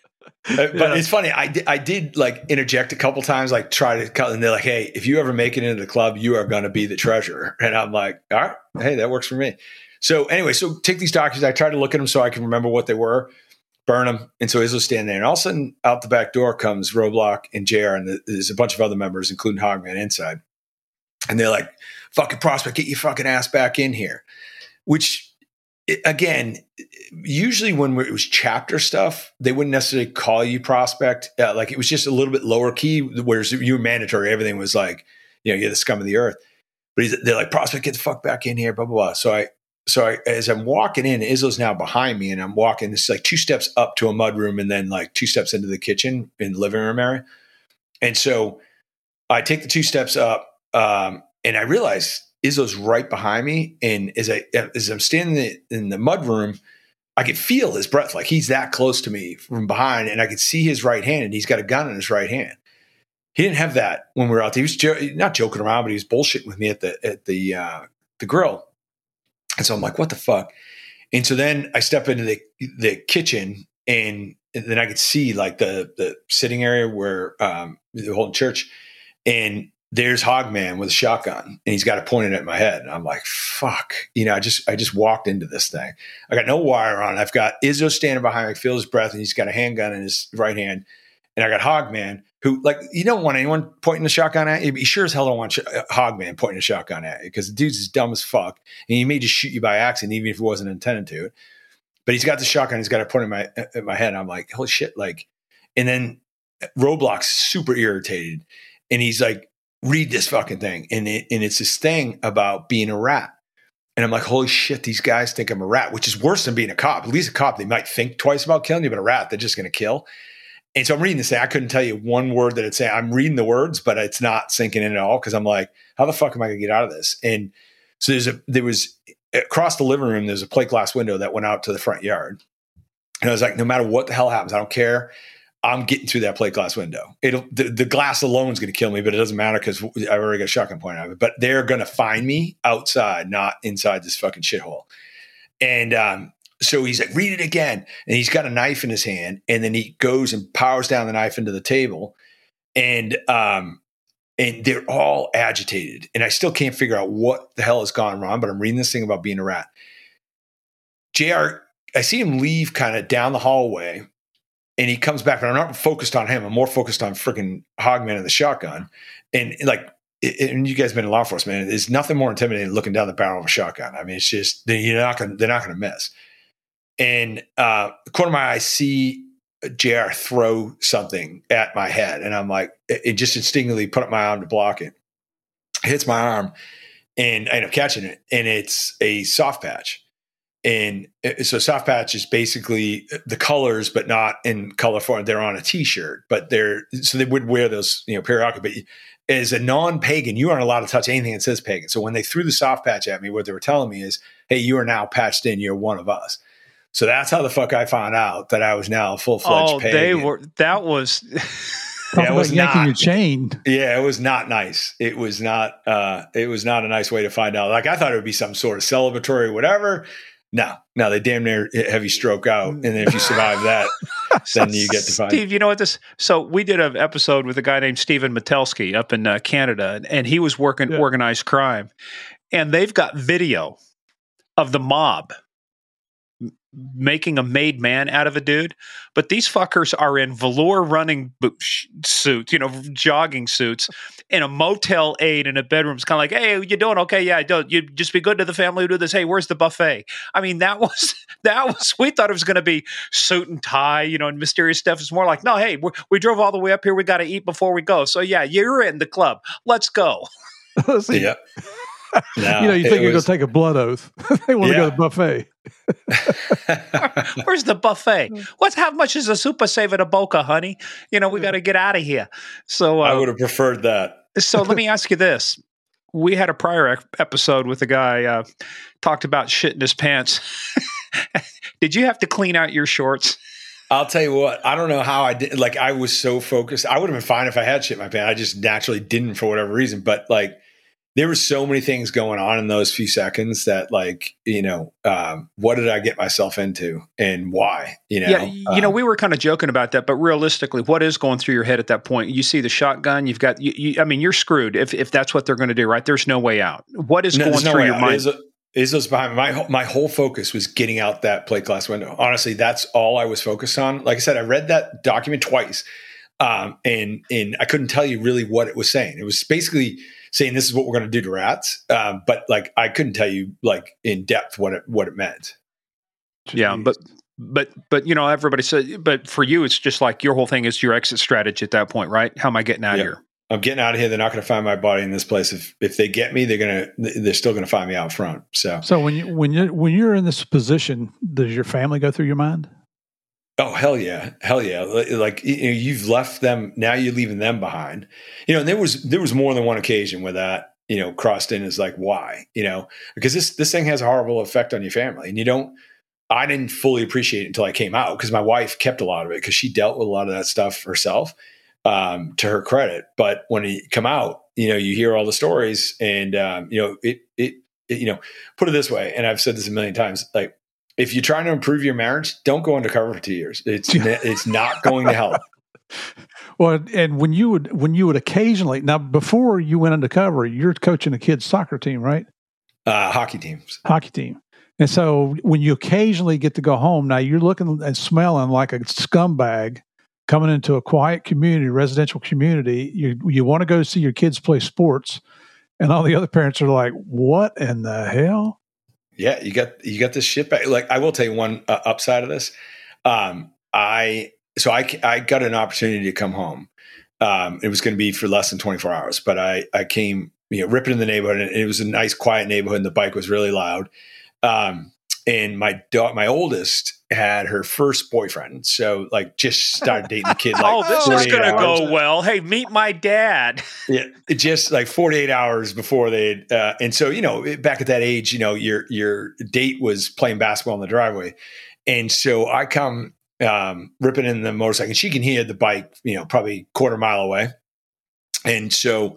But yeah. It's funny. I did, I did like interject a couple times, like try to cut, and they're like, hey, if you ever make it into the club, you are going to be the treasurer. And I'm like, all right, hey, that works for me. So anyway, so take these documents. I try to look at them so I can remember what they were, burn them. And so Izzo's standing there. And all of a sudden, out the back door comes Roblox and J R, and the, there's a bunch of other members, including Hogman, inside. And they're like, fucking prospect, get your fucking ass back in here. Which, again, usually when it was chapter stuff, they wouldn't necessarily call you prospect. Uh, like it was just a little bit lower key, whereas you were mandatory. Everything was like, you know, you're the scum of the earth. But he's, they're like, prospect, get the fuck back in here, blah, blah, blah. So I, So I, as I'm walking in, Izzo's now behind me, and I'm walking. It's like two steps up to a mud room, and then like two steps into the kitchen in the living room area. And so I take the two steps up, um, and I realize Izzo's right behind me. And as I as I'm standing in the, in the mud room, I could feel his breath, like he's that close to me from behind, and I could see his right hand, and he's got a gun in his right hand. He didn't have that when we were out there. He was jo- not joking around, but he was bullshitting with me at the at the uh, the grill. And so I'm like, what the fuck? And so then I step into the the kitchen, and, and then I could see like the the sitting area where um, the whole church, and there's Hogman with a shotgun, and he's got it pointed at my head. And I'm like, fuck, you know, I just, I just walked into this thing. I got no wire on. I've got Izzo standing behind me, feel his breath, and he's got a handgun in his right hand. And I got Hogman, who, like, you don't want anyone pointing a shotgun at you, but you sure as hell don't want sh- Hogman pointing a shotgun at you, because the dude's as dumb as fuck, and he may just shoot you by accident, even if he wasn't intended to. But he's got the shotgun, he's got it pointed at my, at my head. And I'm like, holy shit. Like, and then Roblox super irritated, and he's like, read this fucking thing. And it, and it's this thing about being a rat. And I'm like, holy shit, these guys think I'm a rat, which is worse than being a cop. At least a cop, they might think twice about killing you, but a rat, they're just going to kill. And so I'm reading this thing. I couldn't tell you one word that it's saying. I'm reading the words, but it's not sinking in at all, because I'm like, how the fuck am I going to get out of this? And so there's a, there was across the living room, there's a plate glass window that went out to the front yard. And I was like, no matter what the hell happens, I don't care. I'm getting through that plate glass window. It'll the, the glass alone is going to kill me, but it doesn't matter because I've already got a shotgun pointed at it. But they're going to find me outside, not inside this fucking shithole. And um, so he's like, read it again. And he's got a knife in his hand. And then he goes and powers down the knife into the table. And um, and they're all agitated. And I still can't figure out what the hell has gone wrong, but I'm reading this thing about being a rat. J R, I see him leave kind of down the hallway. And he comes back, but I'm not focused on him. I'm more focused on freaking Hogman and the shotgun. And like, it, and you guys have been in law enforcement, there's nothing more intimidating than looking down the barrel of a shotgun. I mean, it's just, you're not going they're not going to miss. And uh, the corner of my eye, I see J R throw something at my head. And I'm like, it, it just instinctively put up my arm to block it. It hits my arm, and I end up catching it. And it's a soft patch. And so soft patch is basically the colors, but not in color form. They're on a t-shirt, but they're, so they would wear those, you know, periodically. But as a non-pagan, you aren't allowed to touch anything that says pagan. So when they threw the soft patch at me, what they were telling me is, hey, you are now patched in. You're one of us. So that's how the fuck I found out that I was now a full-fledged oh, pagan. they were, that was, Talk yeah, it about was yanking not, your chain. Yeah, it was not nice. It was not, uh, it was not a nice way to find out. Like, I thought it would be some sort of celebratory or whatever. No, no, they damn near have you stroke out. And then if you survive that, then you get to find. Steve, you know what this? So we did an episode with a guy named Stephen Metelsky up in uh, Canada, and he was working yeah. organized crime. And they've got video of the mob making a made man out of a dude. But these fuckers are in velour running suits, you know, jogging suits, in a Motel eight in a bedroom. It's kind of like, hey, you doing? Okay, yeah, I do. You just be good to the family who do this. Hey, where's the buffet? I mean, that was, that was, we thought it was going to be suit and tie, you know, and mysterious stuff. It's more like, no, hey, we we drove all the way up here. We got to eat before we go. So yeah, you're in the club. Let's go. See, yeah. No, you know, you think you're was, going to take a blood oath. They want yeah. to go to the buffet. Where's the buffet? What's how much is a super save at a Boca, honey? You know, we got to get out of here. So uh, I would have preferred that. So let me ask you this: we had a prior ep- episode with a guy uh, talked about shit in his pants. Did you have to clean out your shorts? I'll tell you what, I don't know how I did. Like, I was so focused. I would have been fine if I had shit in my pants. I just naturally didn't for whatever reason. But like, there were so many things going on in those few seconds that, like, you know, um, what did I get myself into and why? You know, yeah, you um, know, we were kind of joking about that, but realistically, what is going through your head at that point? You see the shotgun, you've got, you, you, I mean, you're screwed if if that's what they're going to do, right? There's no way out. What is no, going no through your out. mind? Is, is those behind me? My my whole focus was getting out that plate glass window. Honestly, that's all I was focused on. Like I said, I read that document twice, um, and and I couldn't tell you really what it was saying. It was basically saying this is what we're going to do to rats, um, but like I couldn't tell you like in depth what it what it meant. Yeah, but but but you know, everybody said, but for you, it's just like your whole thing is your exit strategy at that point, right? How am I getting out Yeah. of here? I'm getting out of here. They're not going to find my body in this place. If if they get me, they're gonna they're still going to find me out front. So So when you when you when you're in this position, does your family go through your mind? oh hell yeah, hell yeah! Like, you know, you've left them, now you're leaving them behind. You know, and there was there was more than one occasion where that, you know, crossed in as like, why? You know, because this this thing has a horrible effect on your family, and you don't. I didn't fully appreciate it until I came out, because my wife kept a lot of it because she dealt with a lot of that stuff herself, um, to her credit. But when you come out, you know, you hear all the stories, and um, you know, it it you know, put it this way, and I've said this a million times, like, if you're trying to improve your marriage, don't go undercover for two years. It's it's not going to help. Well, and when you would when you would occasionally now before you went undercover, you're coaching a kid's soccer team, right? Uh, hockey teams, hockey team, and so when you occasionally get to go home, now you're looking and smelling like a scumbag coming into a quiet community, residential community. You you want to go see your kids play sports, and all the other parents are like, "What in the hell?" Yeah, you got you got this shit back. Like, I will tell you one uh, upside of this. Um, I so I I got an opportunity to come home. Um, it was going to be for less than twenty-four hours, but I I came, you know, ripping in the neighborhood, and it was a nice, quiet neighborhood, and the bike was really loud. Um, and my da- my oldest had her first boyfriend, so like just started dating the kid. Like, oh, this is going to hours. go well. Hey, meet my dad. Yeah, it just like forty-eight hours before they, uh, and so you know, back at that age, you know, your your date was playing basketball in the driveway, and so I come um, ripping in the motorcycle, and she can hear the bike, you know, probably quarter mile away, and so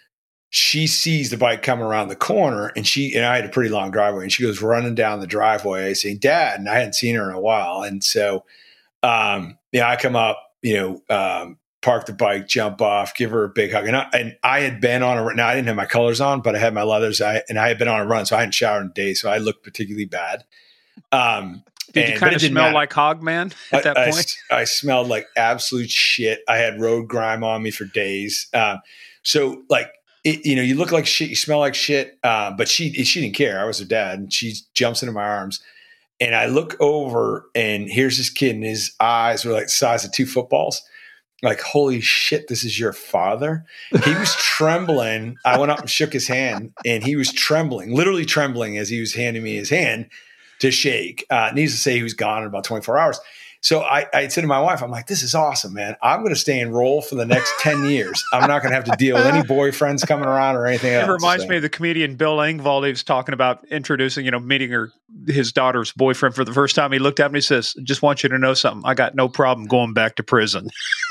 she sees the bike come around the corner, and she and I had a pretty long driveway, and she goes running down the driveway saying, "Dad," and I hadn't seen her in a while, and so um, yeah, I come up, you know. Um, park the bike, jump off, give her a big hug. And I, and I had been on a, now I didn't have my colors on, but I had my leathers, I, and I had been on a run, so I hadn't showered in days, so I looked particularly bad. Um, Did you and, kind of smell matter. like Hogman at that I, point? I, I smelled like absolute shit. I had road grime on me for days. Um, so like, it, you know, you look like shit, you smell like shit, uh, but she, she didn't care. I was her dad, and she jumps into my arms, and I look over, and here's this kid, and his eyes were like the size of two footballs. Like, holy shit, this is your father? He was trembling. I went up and shook his hand, and he was trembling, literally trembling as he was handing me his hand to shake. Uh, needless to say, he was gone in about twenty-four hours. So I, I said to my wife, I'm like, this is awesome, man. I'm going to stay enrolled for the next ten years. I'm not going to have to deal with any boyfriends coming around or anything else. It reminds so. me of the comedian Bill Engvall. He was talking about introducing, you know, meeting her, his daughter's boyfriend for the first time. He looked at me and says, just want you to know something. I got no problem going back to prison.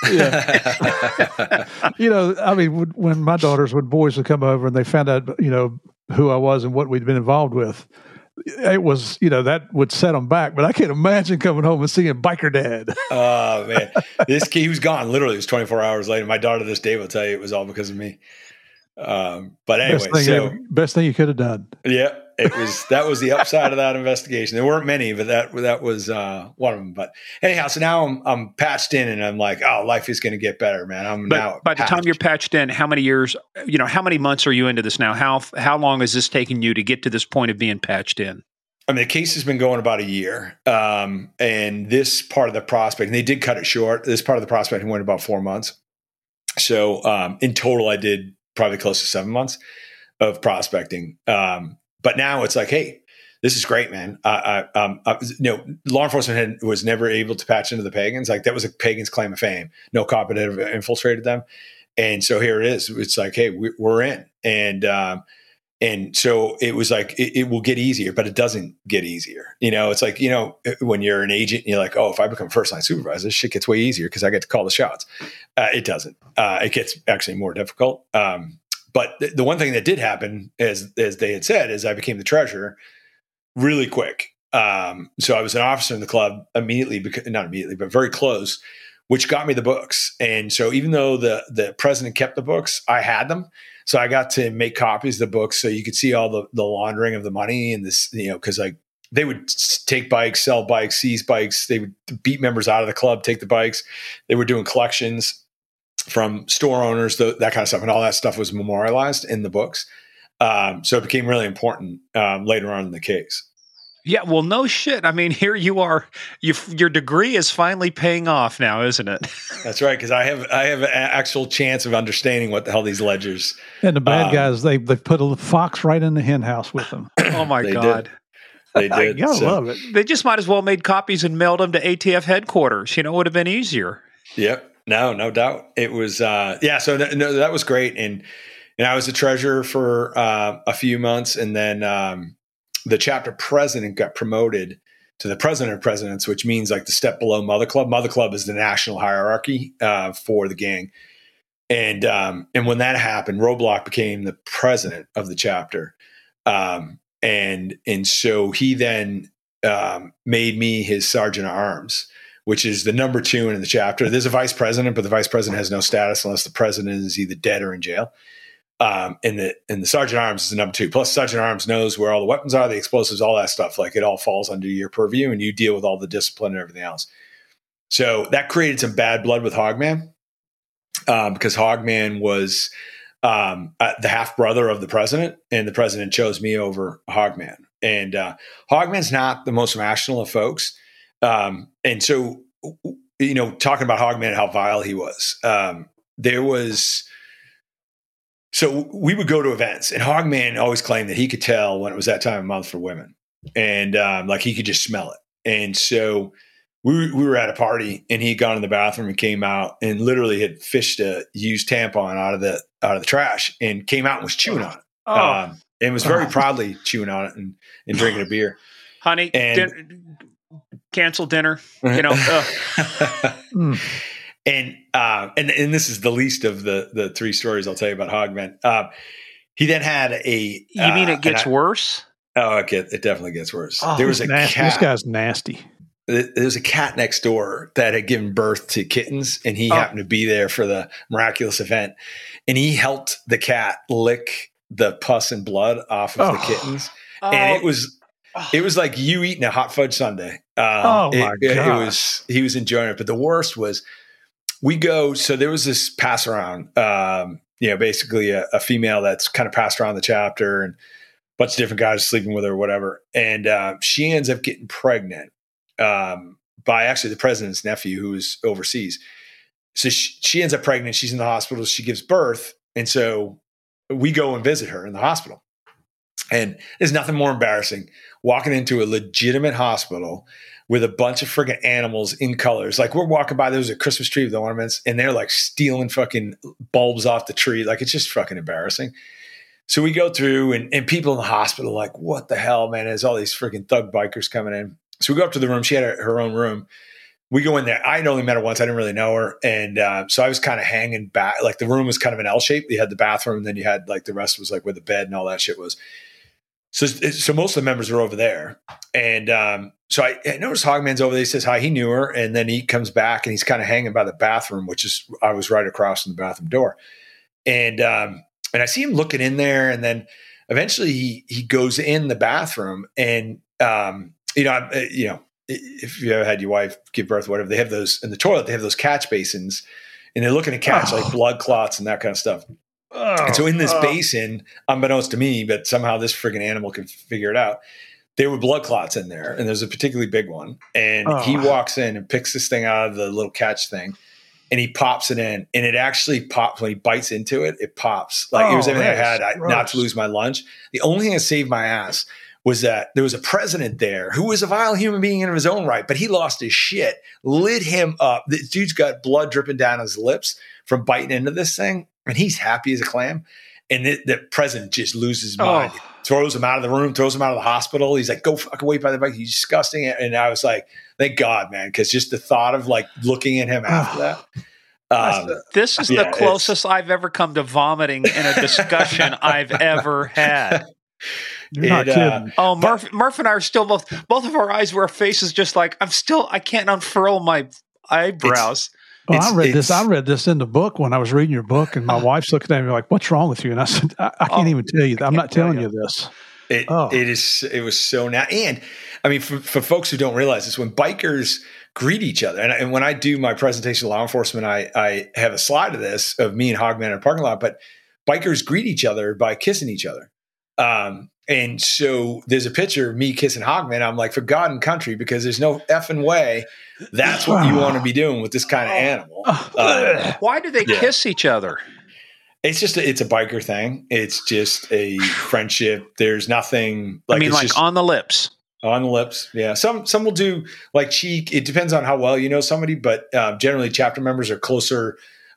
Yeah. You know, I mean, when my daughters, when boys would come over and they found out, you know, who I was and what we'd been involved with, it was, you know, that would set them back. But I can't imagine coming home and seeing Biker Dad. Oh, man. This kid, he was gone. Literally, it was twenty-four hours later. My daughter this day will tell you it was all because of me. Um, but anyway, best thing, so ever, best thing you could have done. Yeah, it was, that was the upside of that investigation. There weren't many, but that, that was uh, one of them. But anyhow, so now I'm, I'm patched in, and I'm like, oh, life is going to get better, man. I'm but now by the time you're patched in, how many years, you know, how many months are you into this now? How, how long has this taken you to get to this point of being patched in? I mean, the case has been going about a year. Um, and this part of the prospect, and they did cut it short. This part of the prospect went about four months. So um, in total, I did probably close to seven months of prospecting. Um, but now it's like, hey, this is great, man. I, I, um, I, you know, law enforcement had, was never able to patch into the Pagans. Like, that was a Pagans claim of fame. No cop had ever infiltrated them. And so here it is. It's like, hey, we, we're in. And, um, and so it was like, it, it will get easier, but it doesn't get easier. You know, it's like, you know, when you're an agent, you're like, oh, if I become first line supervisor, this shit gets way easier because I get to call the shots. Uh, it doesn't. Uh, it gets actually more difficult. Um, but th- the one thing that did happen, as as they had said, is I became the treasurer really quick. Um, so I was an officer in the club immediately, because, not immediately, but very close, which got me the books. And so even though the the president kept the books, I had them. So I got to make copies of the books so you could see all the, the laundering of the money and this, you know, because like they would take bikes, sell bikes, seize bikes. They would beat members out of the club, take the bikes. They were doing collections from store owners, the, that kind of stuff. And all that stuff was memorialized in the books. Um, so it became really important um, later on in the case. Yeah, well, no shit. I mean, here you are. You, your degree is finally paying off now, isn't it? That's right, because I have I have an actual chance of understanding what the hell these ledgers. And the bad um, guys, they they put a fox right in the hen house with them. Oh my They God. They did. I so, love it. They just might as well made copies and mailed them to A T F headquarters. You know, it would have been easier. Yep. No, no doubt. It was, uh, yeah. So th- no, that was great. And, and I was the treasurer for uh, a few months. And then um, the chapter president got promoted to the president of presidents, which means like the step below Mother Club. Mother Club is the national hierarchy uh, for the gang. And, um, and when that happened, Roblox became the president of the chapter. Um, and and so he then um, made me his sergeant at arms, which is the number two in the chapter. There's a vice president, but the vice president has no status unless the president is either dead or in jail. Um, and the and the sergeant at arms is the number two. Plus, sergeant at arms knows where all the weapons are, the explosives, all that stuff. Like it all falls under your purview, and you deal with all the discipline and everything else. So that created some bad blood with Hogman, um, because Hogman was um, uh, the half brother of the president, and the president chose me over Hogman. And uh, Hogman's not the most rational of folks, um, and so you know, talking about Hogman and how vile he was, um, there was. So we would go to events, and Hogman always claimed that he could tell when it was that time of month for women, and um, like he could just smell it. And so we we were at a party, and he had gone in the bathroom and came out, and literally had fished a used tampon out of the out of the trash, and came out and was chewing on it, Oh. um, and was very proudly chewing on it and, and drinking a beer. Honey, And- din- cancel dinner. You know, ugh. Mm. And uh, and and this is the least of the the three stories I'll tell you about Hogman. Uh, he then had a. You mean uh, it gets and I- worse? Oh, it, get, it definitely gets worse. Oh, there was a Nasty. cat. This guy's nasty. There was a cat next door that had given birth to kittens, and he Oh. happened to be there for the miraculous event. And he helped the cat lick the pus and blood off of the Oh. kittens, Oh, and it was it was like you eating a hot fudge sundae. Um, Oh, it, my it, it gosh. was he was enjoying it, but the worst was we go. So there was this pass around. Um, you know, basically a, a female that's kind of passed around the chapter, and a bunch of different guys sleeping with her or whatever. And uh, she ends up getting pregnant um, by actually the president's nephew who is overseas. So she, she ends up pregnant. She's in the hospital. She gives birth. And so we go and visit her in the hospital. And there's nothing more embarrassing walking into a legitimate hospital with a bunch of friggin' animals in colors. Like we're walking by, there was a Christmas tree with the ornaments, and they're like stealing fucking bulbs off the tree. Like it's just fucking embarrassing. So we go through, and, and people in the hospital are like, what the hell, man? There's all these freaking thug bikers coming in. So we go up to the room. She had her, her own room. We go in there. I'd only met her once. I didn't really know her. And uh, so I was kind of hanging back. Like the room was kind of an L shape. You had the bathroom, and then you had like the rest was like where the bed and all that shit was. So, so most of the members were over there. And um, so I, I noticed Hogman's over there. He says hi. He knew her. And then he comes back, and he's kind of hanging by the bathroom, which is, I was right across from the bathroom door. And, um, and I see him looking in there. And then eventually he, he goes in the bathroom, and, um, you know, I, you know, if you ever had your wife give birth, or whatever, they have those in the toilet, they have those catch basins, and they're looking to catch Oh. like blood clots and that kind of stuff. Oh, And so in this oh. basin, unbeknownst to me, but somehow this friggin' animal could figure it out, there were blood clots in there, and there's a particularly big one. And Oh. he walks in and picks this thing out of the little catch thing, and he pops it in, and it actually pops when he bites into it. It pops like it was Oh, everything I that's had I, not gross. to lose my lunch. The only thing that saved my ass was that there was a president there who was a vile human being in his own right, but he lost his shit, lit him up. The dude's got blood dripping down his lips from biting into this thing, and he's happy as a clam. And the, the president just loses his mind, Oh. throws him out of the room, throws him out of the hospital. He's like, go fuck away by the bike. He's disgusting. And I was like, thank God, man. Cause just the thought of like looking at him after that. Um, This is Yeah, the it's- closest I've ever come to vomiting in a discussion I've ever had. You're not it, uh, kidding. Oh, Murph, Murph and I are still both, both of our eyes were faces just like, I'm still, I can't unfurl my eyebrows. Well, it's- I read this. it's- I read this in the book when I was reading your book, and my wife's looking at me like, "What's wrong with you?" And I said, "I, I can't Oh, even tell you. That. I'm can't not tell telling you. you this." It, Oh. it is. It was so now, and I mean, for, for folks who don't realize this, when bikers greet each other, and, and when I do my presentation to law enforcement, I, I have a slide of this of me and Hogman in a parking lot. But bikers greet each other by kissing each other, um, and so there's a picture of me kissing Hogman. I'm like, for God and country, because there's no effing way that's what you want to be doing with this kind of animal. Uh, Why do they Yeah. kiss each other? It's just a, it's a biker thing. It's just a friendship. There's nothing like I mean, it's like just on the lips. on the lips. Yeah, some some will do like cheek. It depends on how well you know somebody, but uh, generally chapter members are closer.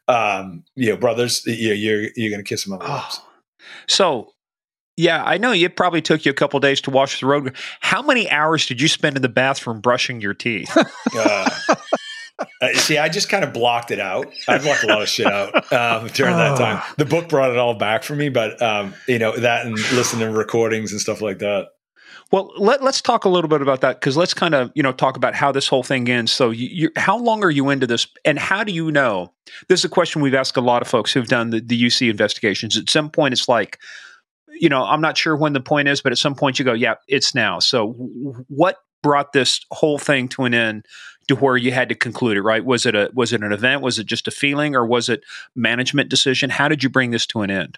Um, you know, brothers. You know, you're you're going to kiss them on the lips. Oh. So, yeah, I know it probably took you a couple days to wash the road. How many hours did you spend in the bathroom brushing your teeth? Uh, uh, see, I just kind of blocked it out. I blocked a lot of shit out um, during that time. The book brought it all back for me, but um, you know that and listening to recordings and stuff like that. Well, let, let's talk a little bit about that because let's kind of, you know, talk about how this whole thing ends. So you, you, how long are you into this and how do you know? This is a question we've asked a lot of folks who've done the, the U C investigations. At some point, it's like, you know, I'm not sure when the point is, but at some point you go, yeah, it's now. So w- what brought this whole thing to an end to where you had to conclude it, right? Was it a, was it an event? Was it just a feeling or was it management decision? How did you bring this to an end?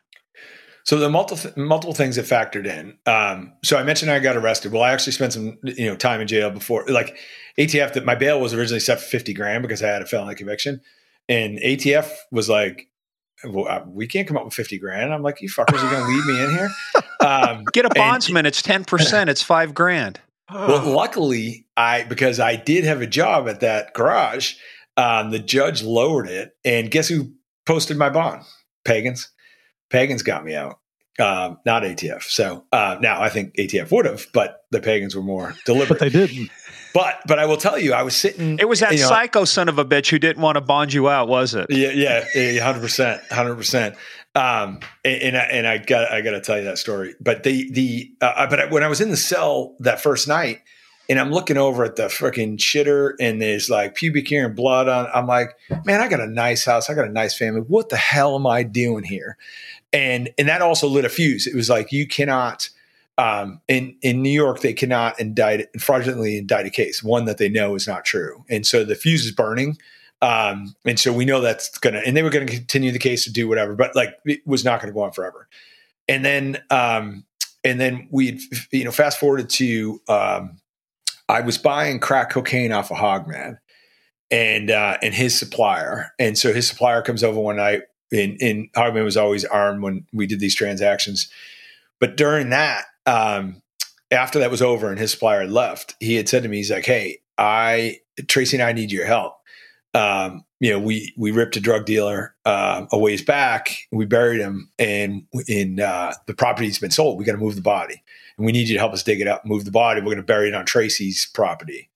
So the multiple multiple things that factored in. Um, so I mentioned I got arrested. Well, I actually spent some you know time in jail before. Like A T F, that my bail was originally set for fifty grand because I had a felony conviction, and A T F was like, well, "We can't come up with fifty grand." I'm like, "You fuckers are going to leave me in here?" Um, Get a bondsman. And, it's ten percent. It's five grand. Well, luckily, I because I did have a job at that garage. Um, the judge lowered it, and guess who posted my bond? Pagans. Pagans got me out, um, not A T F. So uh, now I think A T F would have, but the Pagans were more deliberate. But they didn't. But but I will tell you, I was sitting. It was that you know, psycho son of a bitch who didn't want to bond you out, was it? Yeah, yeah, yeah, hundred percent, hundred percent. Um, and and I, and I got I got to tell you that story. But the the uh, but when I was in the cell that first night, and I'm looking over at the freaking shitter, and there's like pubic hair and blood on. I'm like, man, I got a nice house, I got a nice family. What the hell am I doing here? And and that also lit a fuse. It was like, you cannot, um, in, in New York, they cannot indict, fraudulently indict a case, one that they know is not true. And so the fuse is burning. Um, and so we know that's going to, and they were going to continue the case to do whatever, but like it was not going to go on forever. And then, um, and then we, you know, fast forwarded to, um, I was buying crack cocaine off of Hogman and, uh, and his supplier. And so his supplier comes over one night. And, and Hogman was always armed when we did these transactions. But during that, um, after that was over and his supplier had left, he had said to me, he's like, hey, I, Tracy and I need your help. Um, you know, we, we ripped a drug dealer uh, a ways back. We buried him, and in uh, the property's been sold. We got to move the body, and we need you to help us dig it up, move the body. We're going to bury it on Tracy's property.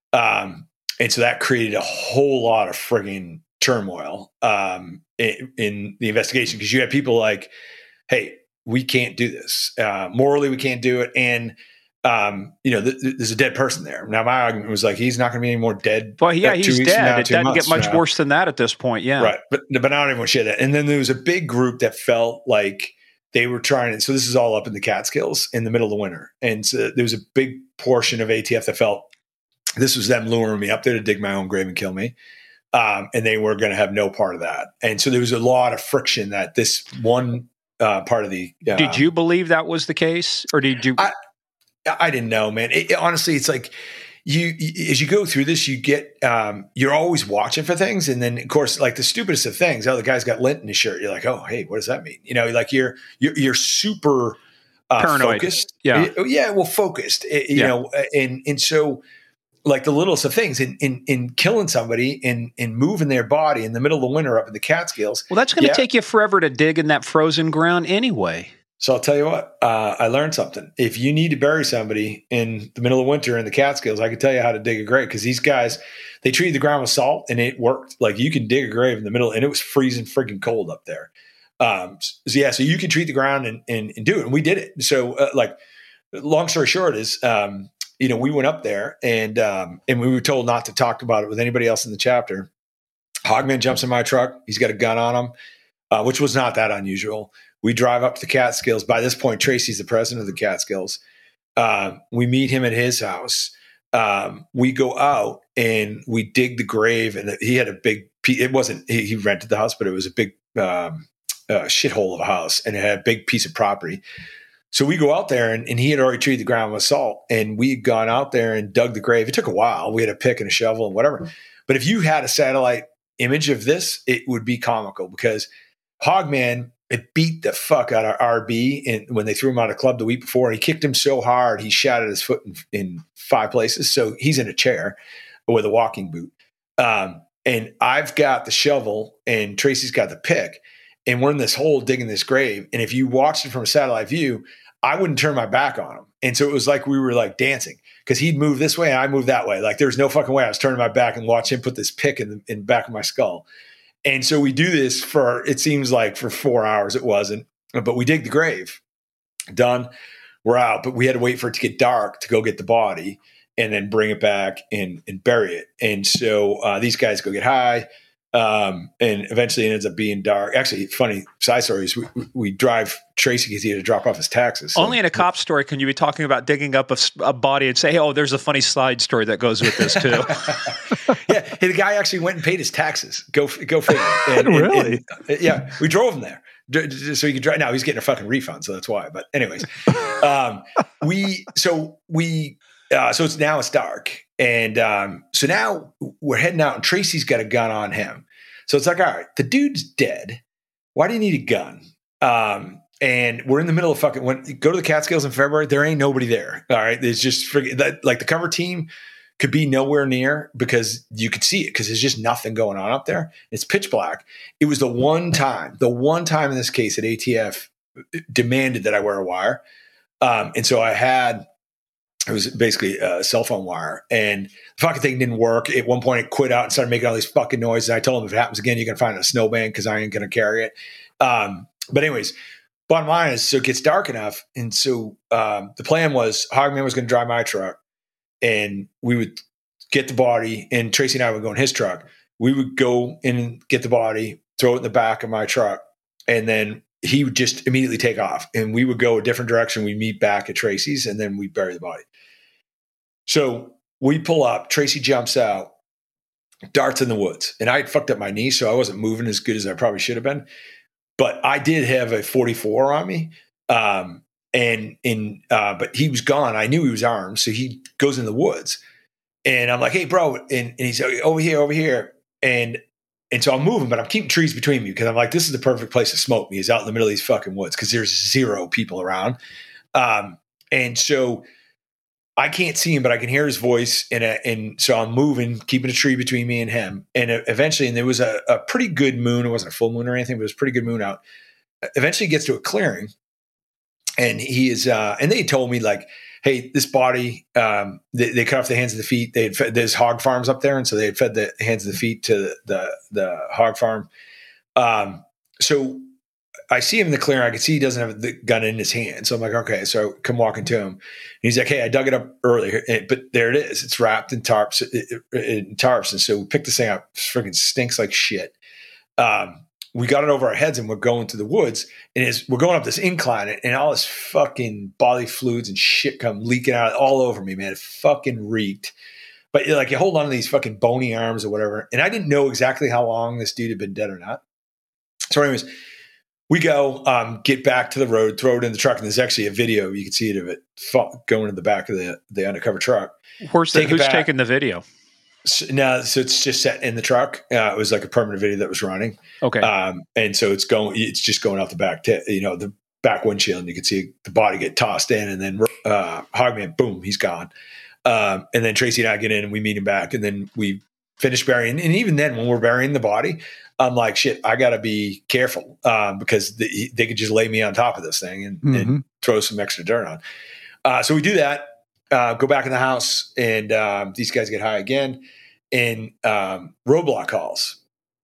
Um, and so that created a whole lot of frigging turmoil um, in, in the investigation, because you had people like, hey, we can't do this. Uh, morally, we can't do it. And, um, you know, th- th- there's a dead person there. Now, my argument was like, he's not going to be any more dead. Well, yeah, he's dead. Now, it doesn't months, get much you know? worse than that at this point. Yeah. Right. But, but I don't even want to share that. And then there was a big group that felt like they were trying to, so this is all up in the Catskills in the middle of the winter. And so there was a big portion of A T F that felt this was them luring me up there to dig my own grave and kill me. Um, and they were going to have no part of that. And so there was a lot of friction that this one uh, part of the. Uh, did you believe that was the case, or did you? I, I didn't know, man. It, it, honestly, it's like you, you, as you go through this, you get, um, you're always watching for things. And then, of course, like the stupidest of things, oh, the guy's got lint in his shirt. You're like, oh, hey, what does that mean? You know, like you're, you're, you're super uh, paranoid. Focused. Yeah. Yeah. Well, focused, you yeah. know, and, and so, like the littlest of things in, in, in killing somebody in, in moving their body in the middle of the winter up in the Catskills. Well, that's going to yeah. take you forever to dig in that frozen ground anyway. So I'll tell you what, uh, I learned something. If you need to bury somebody in the middle of winter in the Catskills, I can tell you how to dig a grave, because these guys, they treated the ground with salt and it worked. Like you can dig a grave in the middle, and it was freezing freaking cold up there. Um, so yeah, so you can treat the ground and, and, and do it. And we did it. So uh, like, long story short is, um, you know, we went up there and um, and we were told not to talk about it with anybody else in the chapter. Hogman jumps in my truck. He's got a gun on him, uh, which was not that unusual. We drive up to the Catskills. By this point, Tracy's the president of the Catskills. Uh, we meet him at his house. Um, we go out and we dig the grave. And he had a big – it wasn't – he rented the house, but it was a big um, uh, shithole of a house, and it had a big piece of property. So we go out there, and, and he had already treated the ground with salt, and we had gone out there and dug the grave. It took a while. We had a pick and a shovel and whatever. But if you had a satellite image of this, it would be comical, because Hogman, it beat the fuck out of R B and when they threw him out of club the week before. He kicked him so hard, he shattered his foot in, in five places. So he's in a chair with a walking boot. Um, and I've got the shovel, and Tracy's got the pick. And we're in this hole digging this grave. And if you watched it from a satellite view, I wouldn't turn my back on him. And so it was like we were like dancing, because he'd move this way and I moved that way. Like there was no fucking way I was turning my back and watch him put this pick in the, in the back of my skull. And so we do this for, it seems like for four hours. It wasn't, but we dig the grave. Done. we're out, but we had to wait for it to get dark to go get the body and then bring it back and, and bury it. And so uh, these guys go get high. Um, and eventually it ends up being dark. Actually, funny side story is we, we drive Tracy because he had to drop off his taxes. So. Only in a cop story can you be talking about digging up a, a body and say, hey, oh, there's a funny side story that goes with this too. Yeah. Hey, the guy actually went and paid his taxes. Go, go figure. And, Really? And, and, yeah. We drove him there so he could drive. Now he's getting a fucking refund. So that's why. But anyways, um, we, so we, uh, so it's now it's dark. And um, so now we're heading out and Tracy's got a gun on him. So it's like, all right, the dude's dead. Why do you need a gun? Um, and we're in the middle of fucking, when you go to the Catskills in February, there ain't nobody there. All right. There's just friggin' that, like the cover team could be nowhere near because you could see it because there's just nothing going on up there. It's pitch black. It was the one time, the one time in this case that A T F demanded that I wear a wire. Um, and so I had, it was basically a cell phone wire and the fucking thing didn't work. At one point it quit out and started making all these fucking noises. I told him if it happens again, you can find it in a snowbank because I ain't going to carry it. Um, but anyways, bottom line is, so it gets dark enough. And so um, the plan was Hogman was going to drive my truck and we would get the body and Tracy and I would go in his truck. We would go in and get the body, throw it in the back of my truck. And then he would just immediately take off and we would go a different direction. We meet back at Tracy's and then we bury the body. So we pull up, Tracy jumps out, darts in the woods. And I had fucked up my knee, so I wasn't moving as good as I probably should have been. But I did have a forty-four on me. Um, and in, uh, but he was gone. I knew he was armed. So he goes in the woods and I'm like, hey, bro. And, and he's like, over here, over here. And And so I'm moving, but I'm keeping trees between me because I'm like, this is the perfect place to smoke me is out in the middle of these fucking woods because there's zero people around. Um, and so I can't see him, but I can hear his voice. And, uh, and so I'm moving, keeping a tree between me and him. And uh, eventually, and there was a, a pretty good moon. It wasn't a full moon or anything, but it was a pretty good moon out. Eventually he gets to a clearing and he is, uh, and they told me like, hey, this body, um, they, they cut off the hands and the feet. They had fed, there's hog farms up there. And so they had fed the hands and the feet to the, the hog farm. Um, so I see him in the clearing. I can see he doesn't have the gun in his hand. So I'm like, okay, so I come walking to him. And he's like, hey, I dug it up earlier, but there it is. It's wrapped in tarps, in tarps. And so we picked this thing up. It freaking stinks like shit. Um, we got it over our heads and we're going to the woods and as we're going up this incline and all this fucking bodily fluids and shit come leaking out all over me, man. It fucking reeked. But like you hold on to these fucking bony arms or whatever. And I didn't know exactly how long this dude had been dead or not. So anyways, we go, um, get back to the road, throw it in the truck. And there's actually a video. You can see it of it going in the back of the, the undercover truck. Where's the, who's taking the video? So, no, so it's just set in the truck. Uh, it was like a permanent video that was running. Okay. Um, and so it's going, it's just going out the back, t- you know, the back windshield and you can see the body get tossed in and then, uh, Hogman, boom, he's gone. Um, and then Tracy and I get in and we meet him back and then we finish burying. And even then when we're burying the body, I'm like, shit, I gotta be careful, um, because the, they could just lay me on top of this thing and, mm-hmm. and throw some extra dirt on. Uh, so we do that. Uh, go back in the house and um, these guys get high again and um, Roadblock calls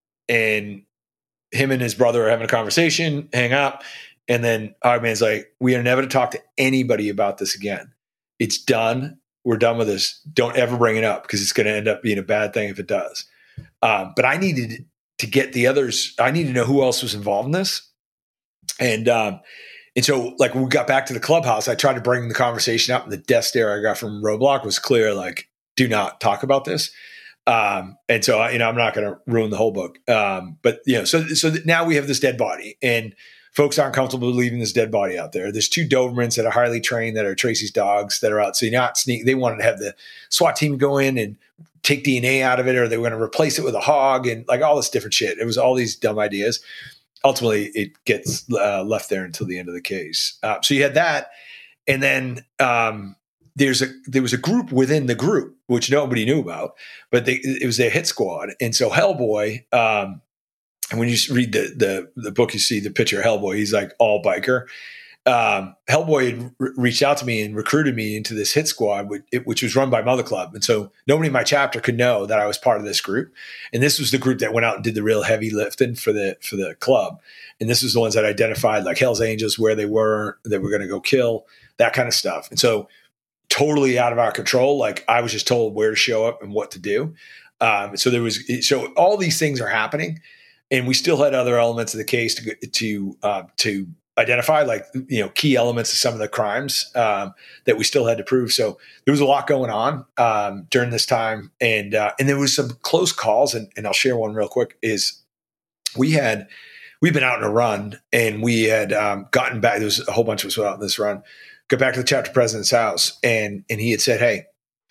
and him and his brother are having a conversation, hang up. And then Hogman's like, we are never to talk to anybody about this again. It's done. We're done with this. Don't ever bring it up because it's going to end up being a bad thing if it does. Um, but I needed to get the others. I need to know who else was involved in this. And, um, And so, like, when we got back to the clubhouse, I tried to bring the conversation up, and the death stare I got from Roadblock was clear, like, do not talk about this. Um, and so, you know, I'm not going to ruin the whole book. Um, but, you know, so so now we have this dead body, and folks aren't comfortable leaving this dead body out there. There's two Dobermans that are highly trained that are Tracy's dogs that are out. So you're not sneak. They wanted to have the SWAT team go in and take D N A out of it, or they were going to replace it with a hog and, like, all this different shit. It was all these dumb ideas. Ultimately, it gets uh, left there until the end of the case. Uh, so you had that, and then um, there's a there was a group within the group which nobody knew about, but they, it was their hit squad. And so Hellboy, um, and when you read the the the book, you see the picture of Hellboy. He's like all biker, um, Hellboy had re- reached out to me and recruited me into this hit squad, which, it, which was run by Mother Club. And so nobody in my chapter could know that I was part of this group. And this was the group that went out and did the real heavy lifting for the, for the club. And this was the ones that identified like Hell's Angels, where they were, they were going to go kill, that kind of stuff. And so totally out of our control. Like I was just told where to show up and what to do. Um, so there was, so all these things are happening, and we still had other elements of the case to, to, uh, to, identify, like, you know, key elements of some of the crimes um, that we still had to prove. So there was a lot going on um, during this time. And, uh, and there was some close calls, and, and I'll share one real quick is we had, we've been out on a run, and we had um, gotten back. There was a whole bunch of us out on this run, got back to the chapter president's house. And, and he had said, hey,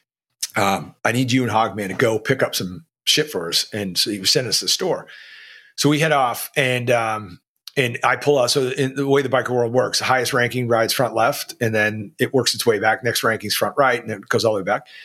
um, I need you and Hogman to go pick up some shit for us. And so he was sending us to the store. So we head off, and, um, And I pull out. So in the way the biker world works, the highest ranking rides front left, and then it works its way back. Next ranking's front right, and it goes all the way back.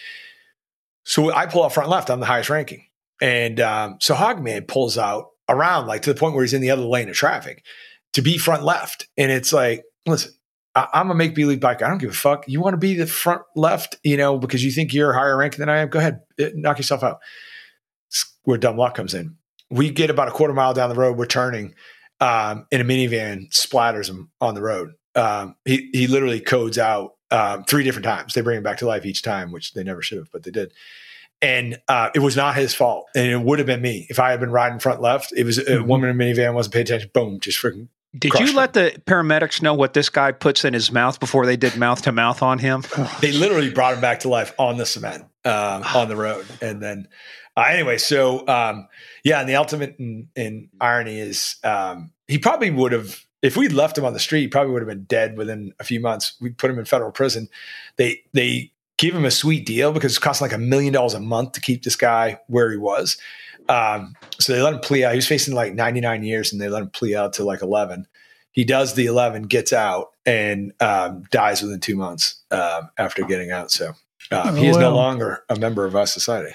So I pull out front left. I'm the highest ranking. And um, so Hogman pulls out around, like to the point where he's in the other lane of traffic to be front left. And it's like, listen, I- I'm a make-believe biker. I don't give a fuck. You want to be the front left, you know, because you think you're higher ranking than I am? Go ahead. Knock yourself out. It's where dumb luck comes in. We get about a quarter mile down the road. We're turning. Um, in a minivan, splatters him on the road. Um, he he literally codes out um, three different times. They bring him back to life each time, which they never should have, but they did. And uh, it was not his fault, and it would have been me if I had been riding front left. It was a mm-hmm. woman in a minivan, wasn't paying attention. Boom, just freaking. Did you let him. the paramedics know what this guy puts in his mouth before they did mouth to mouth on him? They literally brought him back to life on the cement um, on the road, and then. Uh, anyway, so um, yeah, and the ultimate in, in irony is um, he probably would have, if we'd left him on the street, he probably would have been dead within a few months. We put him in federal prison. They they give him a sweet deal because it's costing like a million dollars a month to keep this guy where he was. Um, so they let him plea out. He was facing like ninety-nine years, and they let him plea out to like eleven. He does the eleven, gets out, and um, dies within two months um, after getting out. So uh, he is well, no longer a member of our society.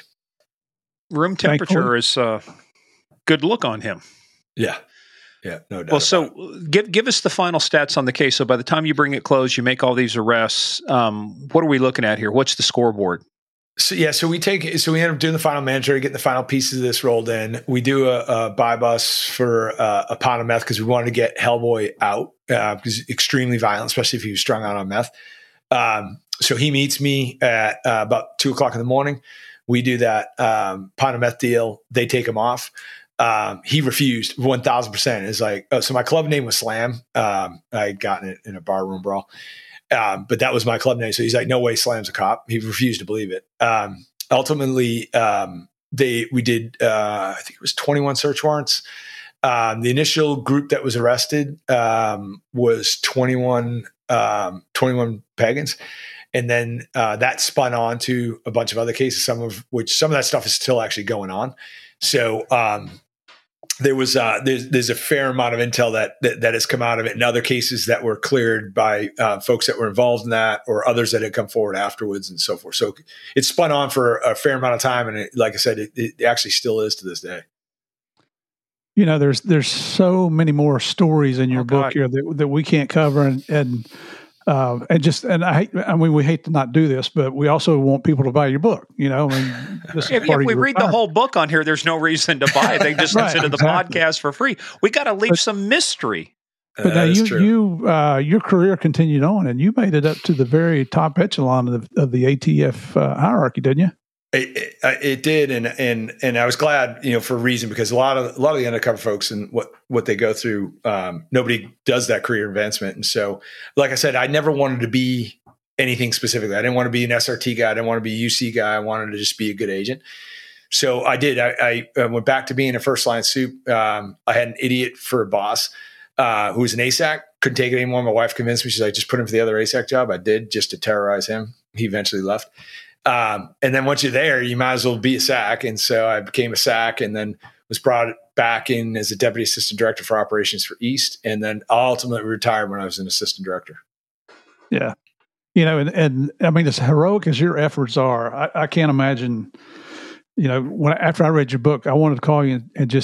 Room temperature is a uh, good look on him. Yeah. Yeah. No doubt. Well, so give give us the final stats on the case. So by the time you bring it closed, you make all these arrests. Um, what are we looking at here? What's the scoreboard? So, yeah. So we take, so we end up doing the final mandatory, getting the final pieces of this rolled in. We do a, a buy bus for uh, a pound of meth because we wanted to get Hellboy out uh, because he's extremely violent, especially if he was strung out on meth. Um, so he meets me at uh, about two o'clock in the morning. We do that um, pound of meth deal. They take him off. Um, he refused one thousand percent. It's like, oh, so my club name was Slam. Um, I had gotten it in a barroom brawl. Um, but that was my club name. So he's like, no way Slam's a cop. He refused to believe it. Um, ultimately, um, they we did, uh, I think it was twenty-one search warrants. Um, the initial group that was arrested um, was twenty-one, um, twenty-one pagans. And then uh, that spun on to a bunch of other cases, some of which some of that stuff is still actually going on. So um, there was uh, there's, there's a fair amount of intel that, that that has come out of it, and other cases that were cleared by uh, folks that were involved in that, or others that had come forward afterwards, and so forth. So it spun on for a fair amount of time, and it, like I said, it, it actually still is to this day. You know, there's there's so many more stories in your oh, book God. here that that we can't cover, and. and Uh, and just, and I, I mean, we hate to not do this, but we also want people to buy your book. You know, I mean, this if, is part if we of read the whole book on here, there's no reason to buy it. They just right, listen to exactly. the podcast for free. We got to leave but, some mystery. But uh, now you, true. you, uh, your career continued on, and you made it up to the very top echelon of the, of the A T F uh, hierarchy, didn't you? It, it, it did, and and and I was glad, you know, for a reason, because a lot of a lot of the undercover folks and what what they go through, um, nobody does that career advancement, and so, like I said, I never wanted to be anything specifically. I didn't want to be an S R T guy. I didn't want to be a U C guy. I wanted to just be a good agent. So I did. I, I went back to being a first line soup. Um, I had an idiot for a boss uh, who was an A S A C. Couldn't take it anymore. My wife convinced me. She's like, just put him for the other A S A C job. I did, just to terrorize him. He eventually left. Um, and then once you're there, you might as well be a S A C. And so I became a S A C, and then was brought back in as a deputy assistant director for operations for East. And then ultimately retired when I was an assistant director. Yeah. You know, and, and I mean, as heroic as your efforts are, I, I can't imagine, you know, when after I read your book, I wanted to call you and, and just say,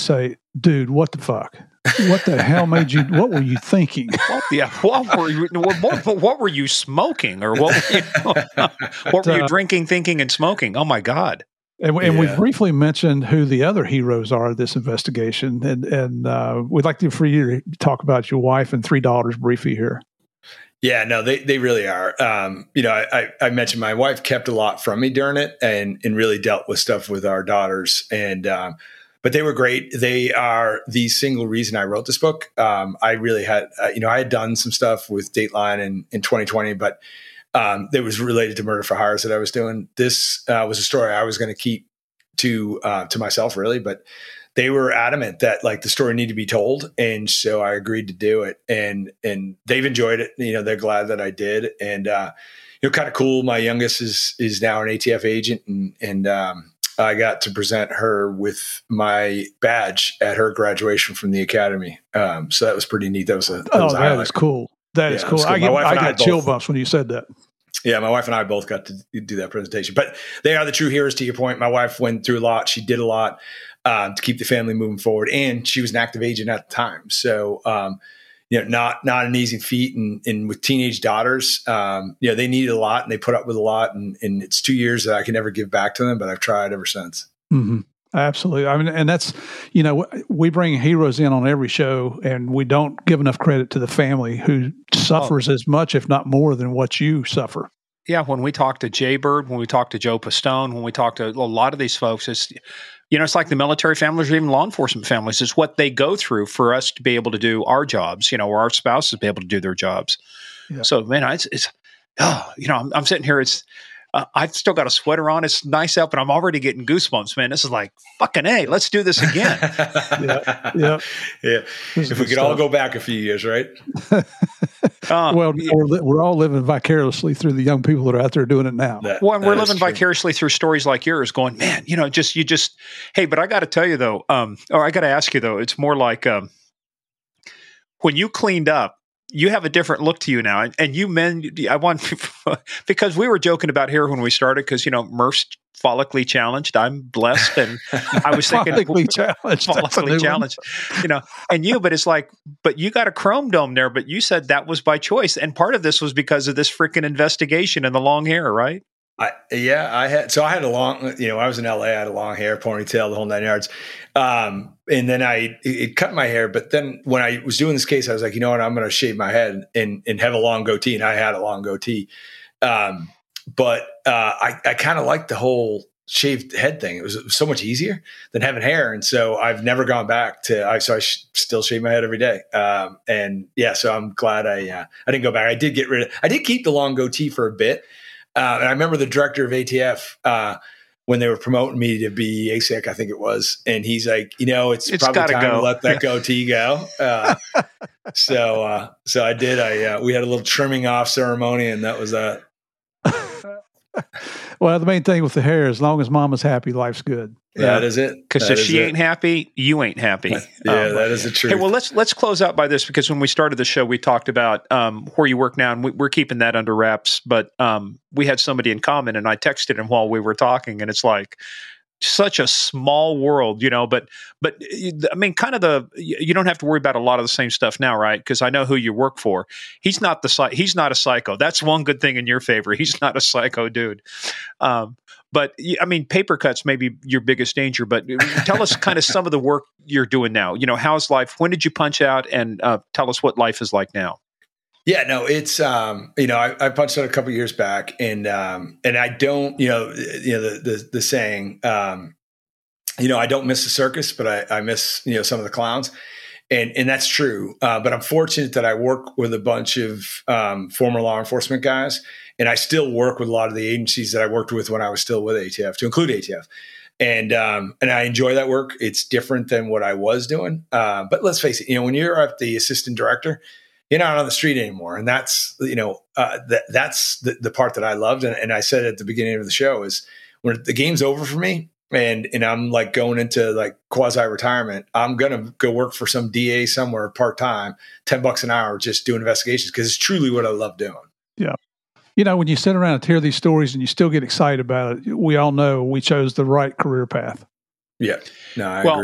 dude, what the fuck? What the hell made you? What were you thinking? What, yeah, what were you? What, what, what were you smoking, or what? Were you, what were you uh, drinking, thinking, and smoking? Oh my God! And, and Yeah. we briefly mentioned who the other heroes are of this investigation, and and uh, we'd like to for you to talk about your wife and three daughters briefly here. Yeah, no, they they really are. Um, you know, I, I, I mentioned my wife kept a lot from me during it, and and really dealt with stuff with our daughters, and um, but they were great. They are the single reason I wrote this book. Um, I really had, uh, you know, I had done some stuff with Dateline in, in twenty twenty, but um, that was related to Murder for Hires that I was doing. This uh, was a story I was going to keep to uh, to myself, really, but they were adamant that like the story needed to be told, and so I agreed to do it. And and they've enjoyed it. You know, they're glad that I did. And uh, you know, kind of cool. My youngest is is now an A T F agent, and and um, I got to present her with my badge at her graduation from the academy. Um, so that was pretty neat. That was a that Oh, was a that highlight. is cool. That Yeah, is it cool. was cool. I, My get, wife I and I got chill both- bumps when you said that. Yeah, my wife and I both got to do that presentation. But they are the true heroes, to your point. My wife went through a lot. She did a lot um, to keep the family moving forward. And she was an active agent at the time. So, um, you know, not not an easy feat. And, and with teenage daughters, um, you know, they needed a lot and they put up with a lot. And, and it's two years that I can never give back to them, but I've tried ever since. Mm-hmm. Absolutely. I mean, and that's, you know, we bring heroes in on every show, and we don't give enough credit to the family who suffers Oh. as much, if not more, than what you suffer. Yeah, when we talk to Jay Bird, when we talk to Joe Pistone, when we talk to a lot of these folks, it's, you know, it's like the military families or even law enforcement families. It's what they go through for us to be able to do our jobs, you know, or our spouses be able to do their jobs. Yeah. So, man, it's, it's oh, you know, I'm, I'm sitting here, it's, Uh, I've still got a sweater on. It's nice out, but I'm already getting goosebumps, man. This is like fucking A. Let's do this again. Yeah, yeah. yeah. This is If we good could all stuff. go back a few years, right? Uh, Well, we're, li- we're all living vicariously through the young people that are out there doing it now. That- well, and we're that is living true. vicariously through stories like yours, going, man, you know, just you just, hey, but I got to tell you though, um, or I got to ask you though, it's more like um, when you cleaned up, you have a different look to you now, and, and you men, I want because we were joking about here when we started, because you know Murph's follically challenged, I'm blessed, and I was thinking Follically challenged. That's a new follically one. challenged, you know, and you, but it's like, but you got a chrome dome there, but you said that was by choice, and part of this was because of this freaking investigation and the long hair, right? I, yeah, I had, so I had a long, you know, I was in L A, I had a long hair, ponytail, the whole nine yards. Um, and then I, it, it cut my hair. But then when I was doing this case, I was like, you know what, I'm going to shave my head and, and have a long goatee. And I had a long goatee. Um, but, uh, I, I kind of liked the whole shaved head thing. It was, it was so much easier than having hair. And so I've never gone back to, I, so I sh- still shave my head every day. Um, and yeah, so I'm glad I, uh, I didn't go back. I did get rid of, I did keep the long goatee for a bit. Uh, and I remember the director of A T F, uh, when they were promoting me to be A S I C, I think it was. And he's like, you know, it's, It's probably gotta time go. to let that goatee go. Uh, so, uh, so I did, I, uh, we had a little trimming off ceremony, and that was that. Well, the main thing with the hair, as long as mama's happy, life's good. That is it. Because That if is she it. ain't happy, you ain't happy. Yeah, Um, that is the truth. Hey, well, let's let's close out by this, because when we started the show, we talked about um, where you work now, and we, we're keeping that under wraps. But um, we had somebody in common, and I texted him while we were talking, and it's like such a small world, you know. But but I mean, kind of the you don't have to worry about a lot of the same stuff now, right? Because I know who you work for. He's not the psy- he's not a psycho. That's one good thing in your favor. He's not a psycho dude. Um, But I mean, paper cuts may be your biggest danger. But tell us kind of some of the work you're doing now. You know, how's life? When did you punch out? And uh, tell us what life is like now. Yeah, no, it's um, you know, I, I punched out a couple years back, and um, and I don't, you know, you know the the, the saying, um, you know, I don't miss the circus, but I, I miss you know some of the clowns, and and that's true. Uh, but I'm fortunate that I work with a bunch of um, former law enforcement guys. And I still work with a lot of the agencies that I worked with when I was still with A T F, to include A T F. And um, and I enjoy that work. It's different than what I was doing. Uh, but let's face it, you know, when you're at the assistant director, you're not on the street anymore. And that's, you know, uh, that that's the, the part that I loved. And, and I said at the beginning of the show is when the game's over for me, and and I'm like going into like quasi-retirement, I'm going to go work for some D A somewhere part-time, ten bucks an hour, just doing investigations, because it's truly what I love doing. Yeah. You know, when you sit around and hear these stories and you still get excited about it, we all know we chose the right career path. Yeah, no, I Well, agree.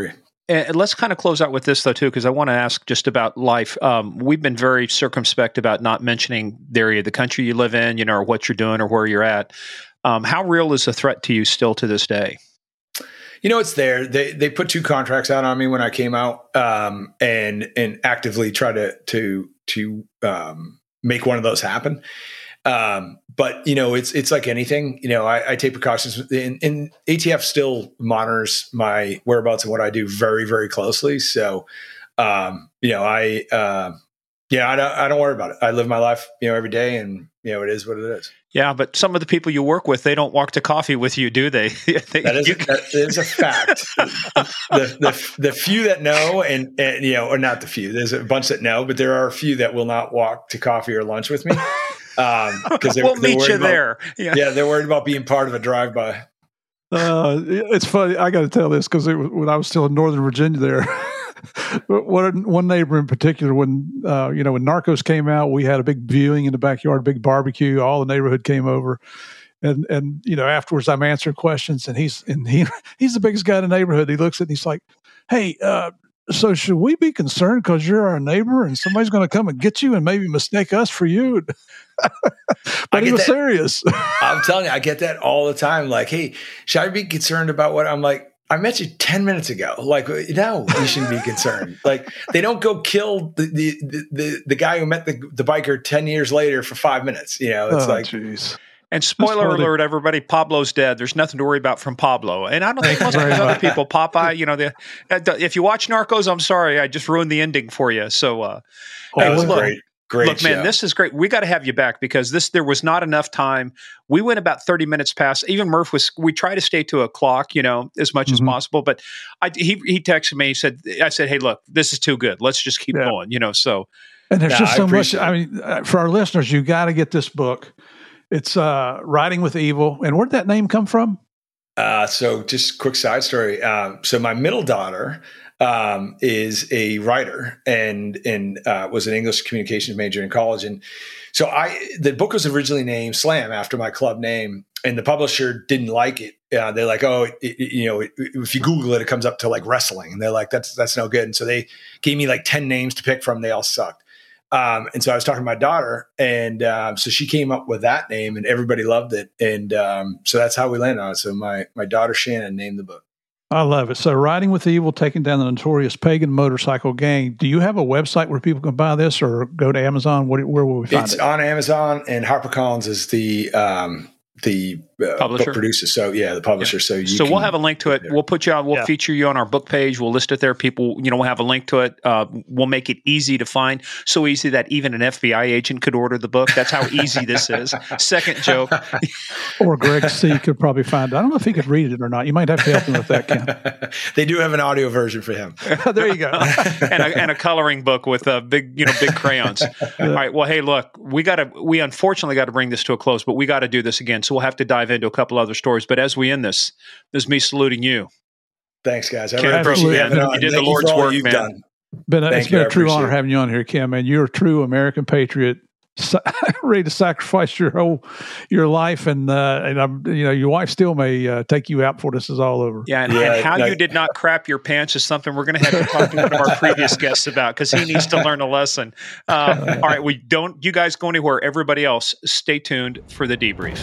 And let's kind of close out with this, though, too, because I want to ask just about life. Um, we've been very circumspect about not mentioning the area of the country you live in, you know, or what you're doing or where you're at. Um, how real is a threat to you still to this day? You know, it's there. They they put two contracts out on me when I came out, um, and and actively try to to to um, make one of those happen. Um, but you know, it's, it's like anything, you know, I, I take precautions, and, and A T F still monitors my whereabouts and what I do very, very closely. So, um, you know, I, uh, yeah, I don't, I don't worry about it. I live my life, you know, every day, and you know, it is what it is. Yeah. But some of the people you work with, they don't walk to coffee with you, do they? they that, is, you, that is a fact. the, the, the few that know, and, and, you know, or not the few, there's a bunch that know, but there are a few that will not walk to coffee or lunch with me. Um, because we'll meet you about, there. Yeah. yeah, they're worried about being part of a drive-by. Uh, it's funny. I got to tell this because when I was still in Northern Virginia, there, one one neighbor in particular, when uh, you know when Narcos came out, we had a big viewing in the backyard, a big barbecue. All the neighborhood came over, and and you know afterwards, I'm answering questions, and he's and he he's the biggest guy in the neighborhood. He looks at, and he's like, "Hey." Uh, So should we be concerned because you're our neighbor and somebody's going to come and get you and maybe mistake us for you? But he was that. serious. I'm telling you, I get that all the time. Like, hey, should I be concerned about what I'm like? I met you ten minutes ago. Like, no, you shouldn't be concerned. Like, they don't go kill the the the, the, the guy who met the, the biker ten years later for five minutes. You know, it's oh, like, geez. And spoiler alert, everybody, Pablo's dead. There's nothing to worry about from Pablo. And I don't think most of those other people, Popeye, you know, the, if you watch Narcos, I'm sorry, I just ruined the ending for you. So, uh, that hey, was look, great. Great look, man, show. this is great. We got to have you back because this, there was not enough time. We went about thirty minutes past. Even Murph was, we try to stay to a clock, you know, as much mm-hmm. as possible. But I, he, he texted me, he said, I said, hey, look, this is too good. Let's just keep yeah. going, you know, so. And there's yeah, just so I much. I mean, uh, for our listeners, you got to get this book. It's uh, Riding with Evil. And where'd that name come from? Uh, so just quick side story. Um, so my middle daughter um, is a writer and and uh, was an English communications major in college. And so I the book was originally named Slam after my club name, and the publisher didn't like it. Uh, they're like, oh, it, it, you know, it, if you Google it, it comes up to like wrestling. And they're like, that's that's no good. And so they gave me like ten names to pick from. They all sucked. Um, and so I was talking to my daughter, and um, so she came up with that name, and everybody loved it. And um, so that's how we landed on it. So my my daughter Shannon named the book. I love it. So Riding with Evil, taking down the notorious pagan motorcycle gang. Do you have a website where people can buy this, or go to Amazon? What, where will we find it's it? It's on Amazon, and HarperCollins is the um, the uh, publisher book producer. So yeah, the publisher. Yeah. So you so can, we'll have a link to it. We'll put you on. We'll yeah. feature you on our book page. We'll list it there. People, you know, we'll have a link to it. Uh, we'll make it easy to find. So easy that even an F B I agent could order the book. That's how easy this is. Second joke. Or Greg C. could probably find it. I don't know if he could read it or not. You might have to help him with that, Ken. They do have an audio version for him. There you go. and, a, and a coloring book with uh, big, you know, big crayons. All right. Well, hey, look, we got to. We unfortunately got to bring this to a close, but we got to do this again. So we'll have to dive into a couple other stories. But as we end this, this is me saluting you. Thanks, guys. I Ken, really appreciate it. You did the Lord's work, man. Done. Been a, it's you, been a true I honor it. having you on here, Kim. And you're a true American patriot, ready to sacrifice your whole your life, and uh, and I'm you know your wife still may uh, take you out before this is all over. Yeah, and, yeah, and how no. you did not crap your pants is something we're going to have to talk to one of our previous guests about because he needs to learn a lesson. Um, all right, we don't. You guys go anywhere. Everybody else, stay tuned for the debrief.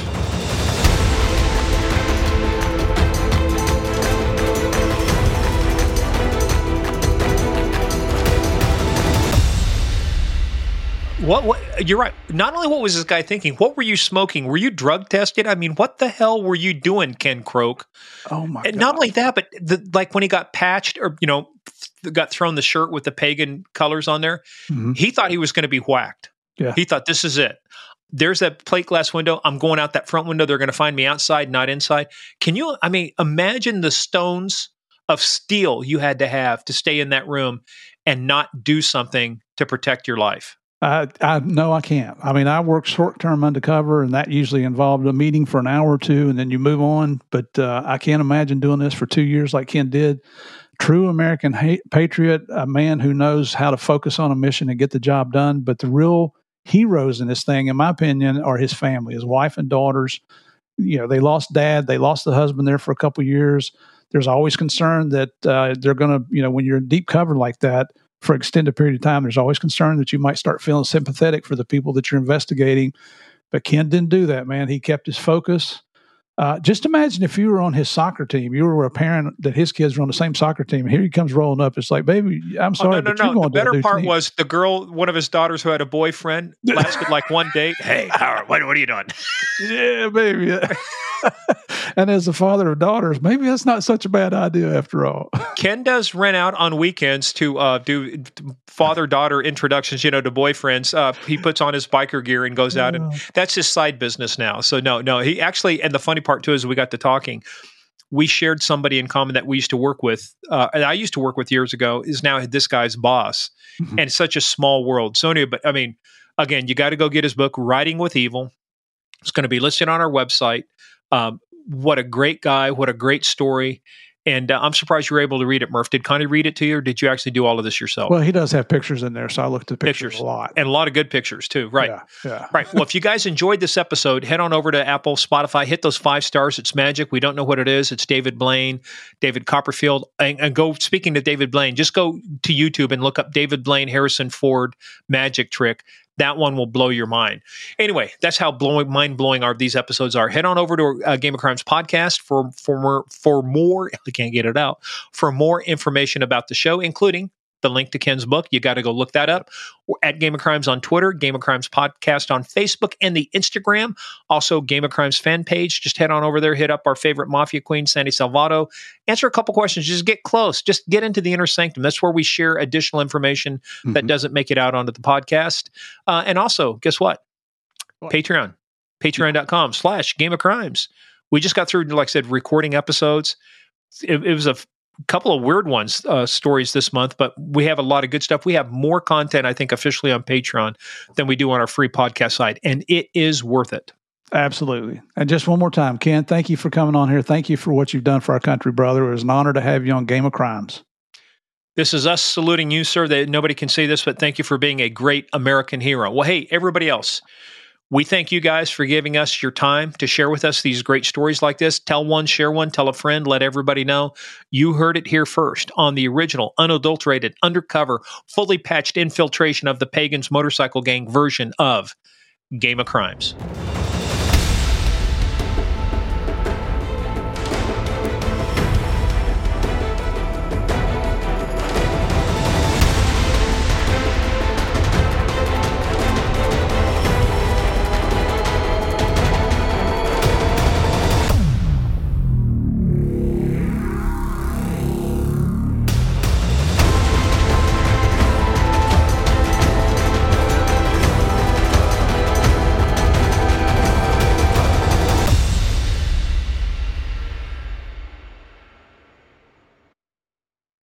What, what? You're right. Not only what was this guy thinking, what were you smoking? Were you drug tested? I mean, what the hell were you doing, Ken Croak? Oh my! And God. not only that, but the, like when he got patched, or you know, got thrown the shirt with the pagan colors on there, mm-hmm. he thought he was going to be whacked. Yeah, he thought this is it. There's that plate glass window. I'm going out that front window. They're going to find me outside, not inside. Can you? I mean, imagine the stones of steel you had to have to stay in that room and not do something to protect your life. I, I no, I can't. I mean, I work short term undercover, and that usually involved a meeting for an hour or two, and then you move on. But uh, I can't imagine doing this for two years like Ken did. True American hate, patriot, a man who knows how to focus on a mission and get the job done. But the real heroes in this thing, in my opinion, are his family, his wife and daughters. You know, they lost dad, they lost the husband there for a couple of years. There's always concern that uh, they're going to, you know, when you're in deep cover like that for an extended period of time, there's always concern that you might start feeling sympathetic for the people that you're investigating. But Ken didn't do that, man. He kept his focus. Uh, just imagine if you were on his soccer team, you were a parent that his kids were on the same soccer team. Here he comes rolling up. It's like, baby, I'm sorry, oh, no, no, but you're no. going The to better part was the girl, one of his daughters who had a boyfriend, lasted like one date. Hey, Howard, what, what are you doing? Yeah, baby. And as a father of daughters, maybe that's not such a bad idea after all. Ken does rent out on weekends to uh, do father-daughter introductions, you know, to boyfriends. Uh, he puts on his biker gear and goes out, and that's his side business now. So no, no, he actually, and the funny part too is we got to talking. We shared somebody in common that we used to work with, uh, and I used to work with years ago, is now this guy's boss. Mm-hmm. And it's such a small world. So anyway, but I mean, again, you got to go get his book, Riding with Evil. It's going to be listed on our website. Um, what a great guy. What a great story. And uh, I'm surprised you were able to read it, Murph. Did Connie read it to you, or did you actually do all of this yourself? Well, he does have pictures in there, so I looked at the pictures, pictures a lot. And a lot of good pictures, too. Right. Yeah, yeah. Right. Well, if you guys enjoyed this episode, head on over to Apple, Spotify, hit those five stars. It's magic. We don't know what it is. It's David Blaine, David Copperfield. And, and go, speaking of David Blaine, just go to YouTube and look up David Blaine, Harrison Ford, magic trick. That one will blow your mind. Anyway, that's how blowing, mind-blowing our these episodes are. Head on over to uh, Game of Crimes podcast for for more for more. I can't get it out for more information about the show, including the link to Ken's book. You got to go look that up. We're at Game of Crimes on Twitter, Game of Crimes podcast on Facebook and the Instagram. Also, Game of Crimes fan page. Just head on over there, hit up our favorite Mafia queen, Sandy Salvato. Answer a couple questions. Just get close. Just get into the inner sanctum. That's where we share additional information mm-hmm. that doesn't make it out onto the podcast. Uh, and also, guess what? what? Patreon. Patreon.com slash Game of Crimes. We just got through, like I said, recording episodes. It, it was a couple of weird ones, uh, stories this month, but we have a lot of good stuff. We have more content, I think, officially on Patreon than we do on our free podcast site, and it is worth it. Absolutely. And just one more time, Ken, thank you for coming on here. Thank you for what you've done for our country, brother. It was an honor to have you on Game of Crimes. This is us saluting you, sir. That nobody can see this, but thank you for being a great American hero. Well, hey, everybody else, we thank you guys for giving us your time to share with us these great stories like this. Tell one, share one, tell a friend, let everybody know. You heard it here first on the original, unadulterated, undercover, fully patched infiltration of the Pagans motorcycle gang version of Game of Crimes.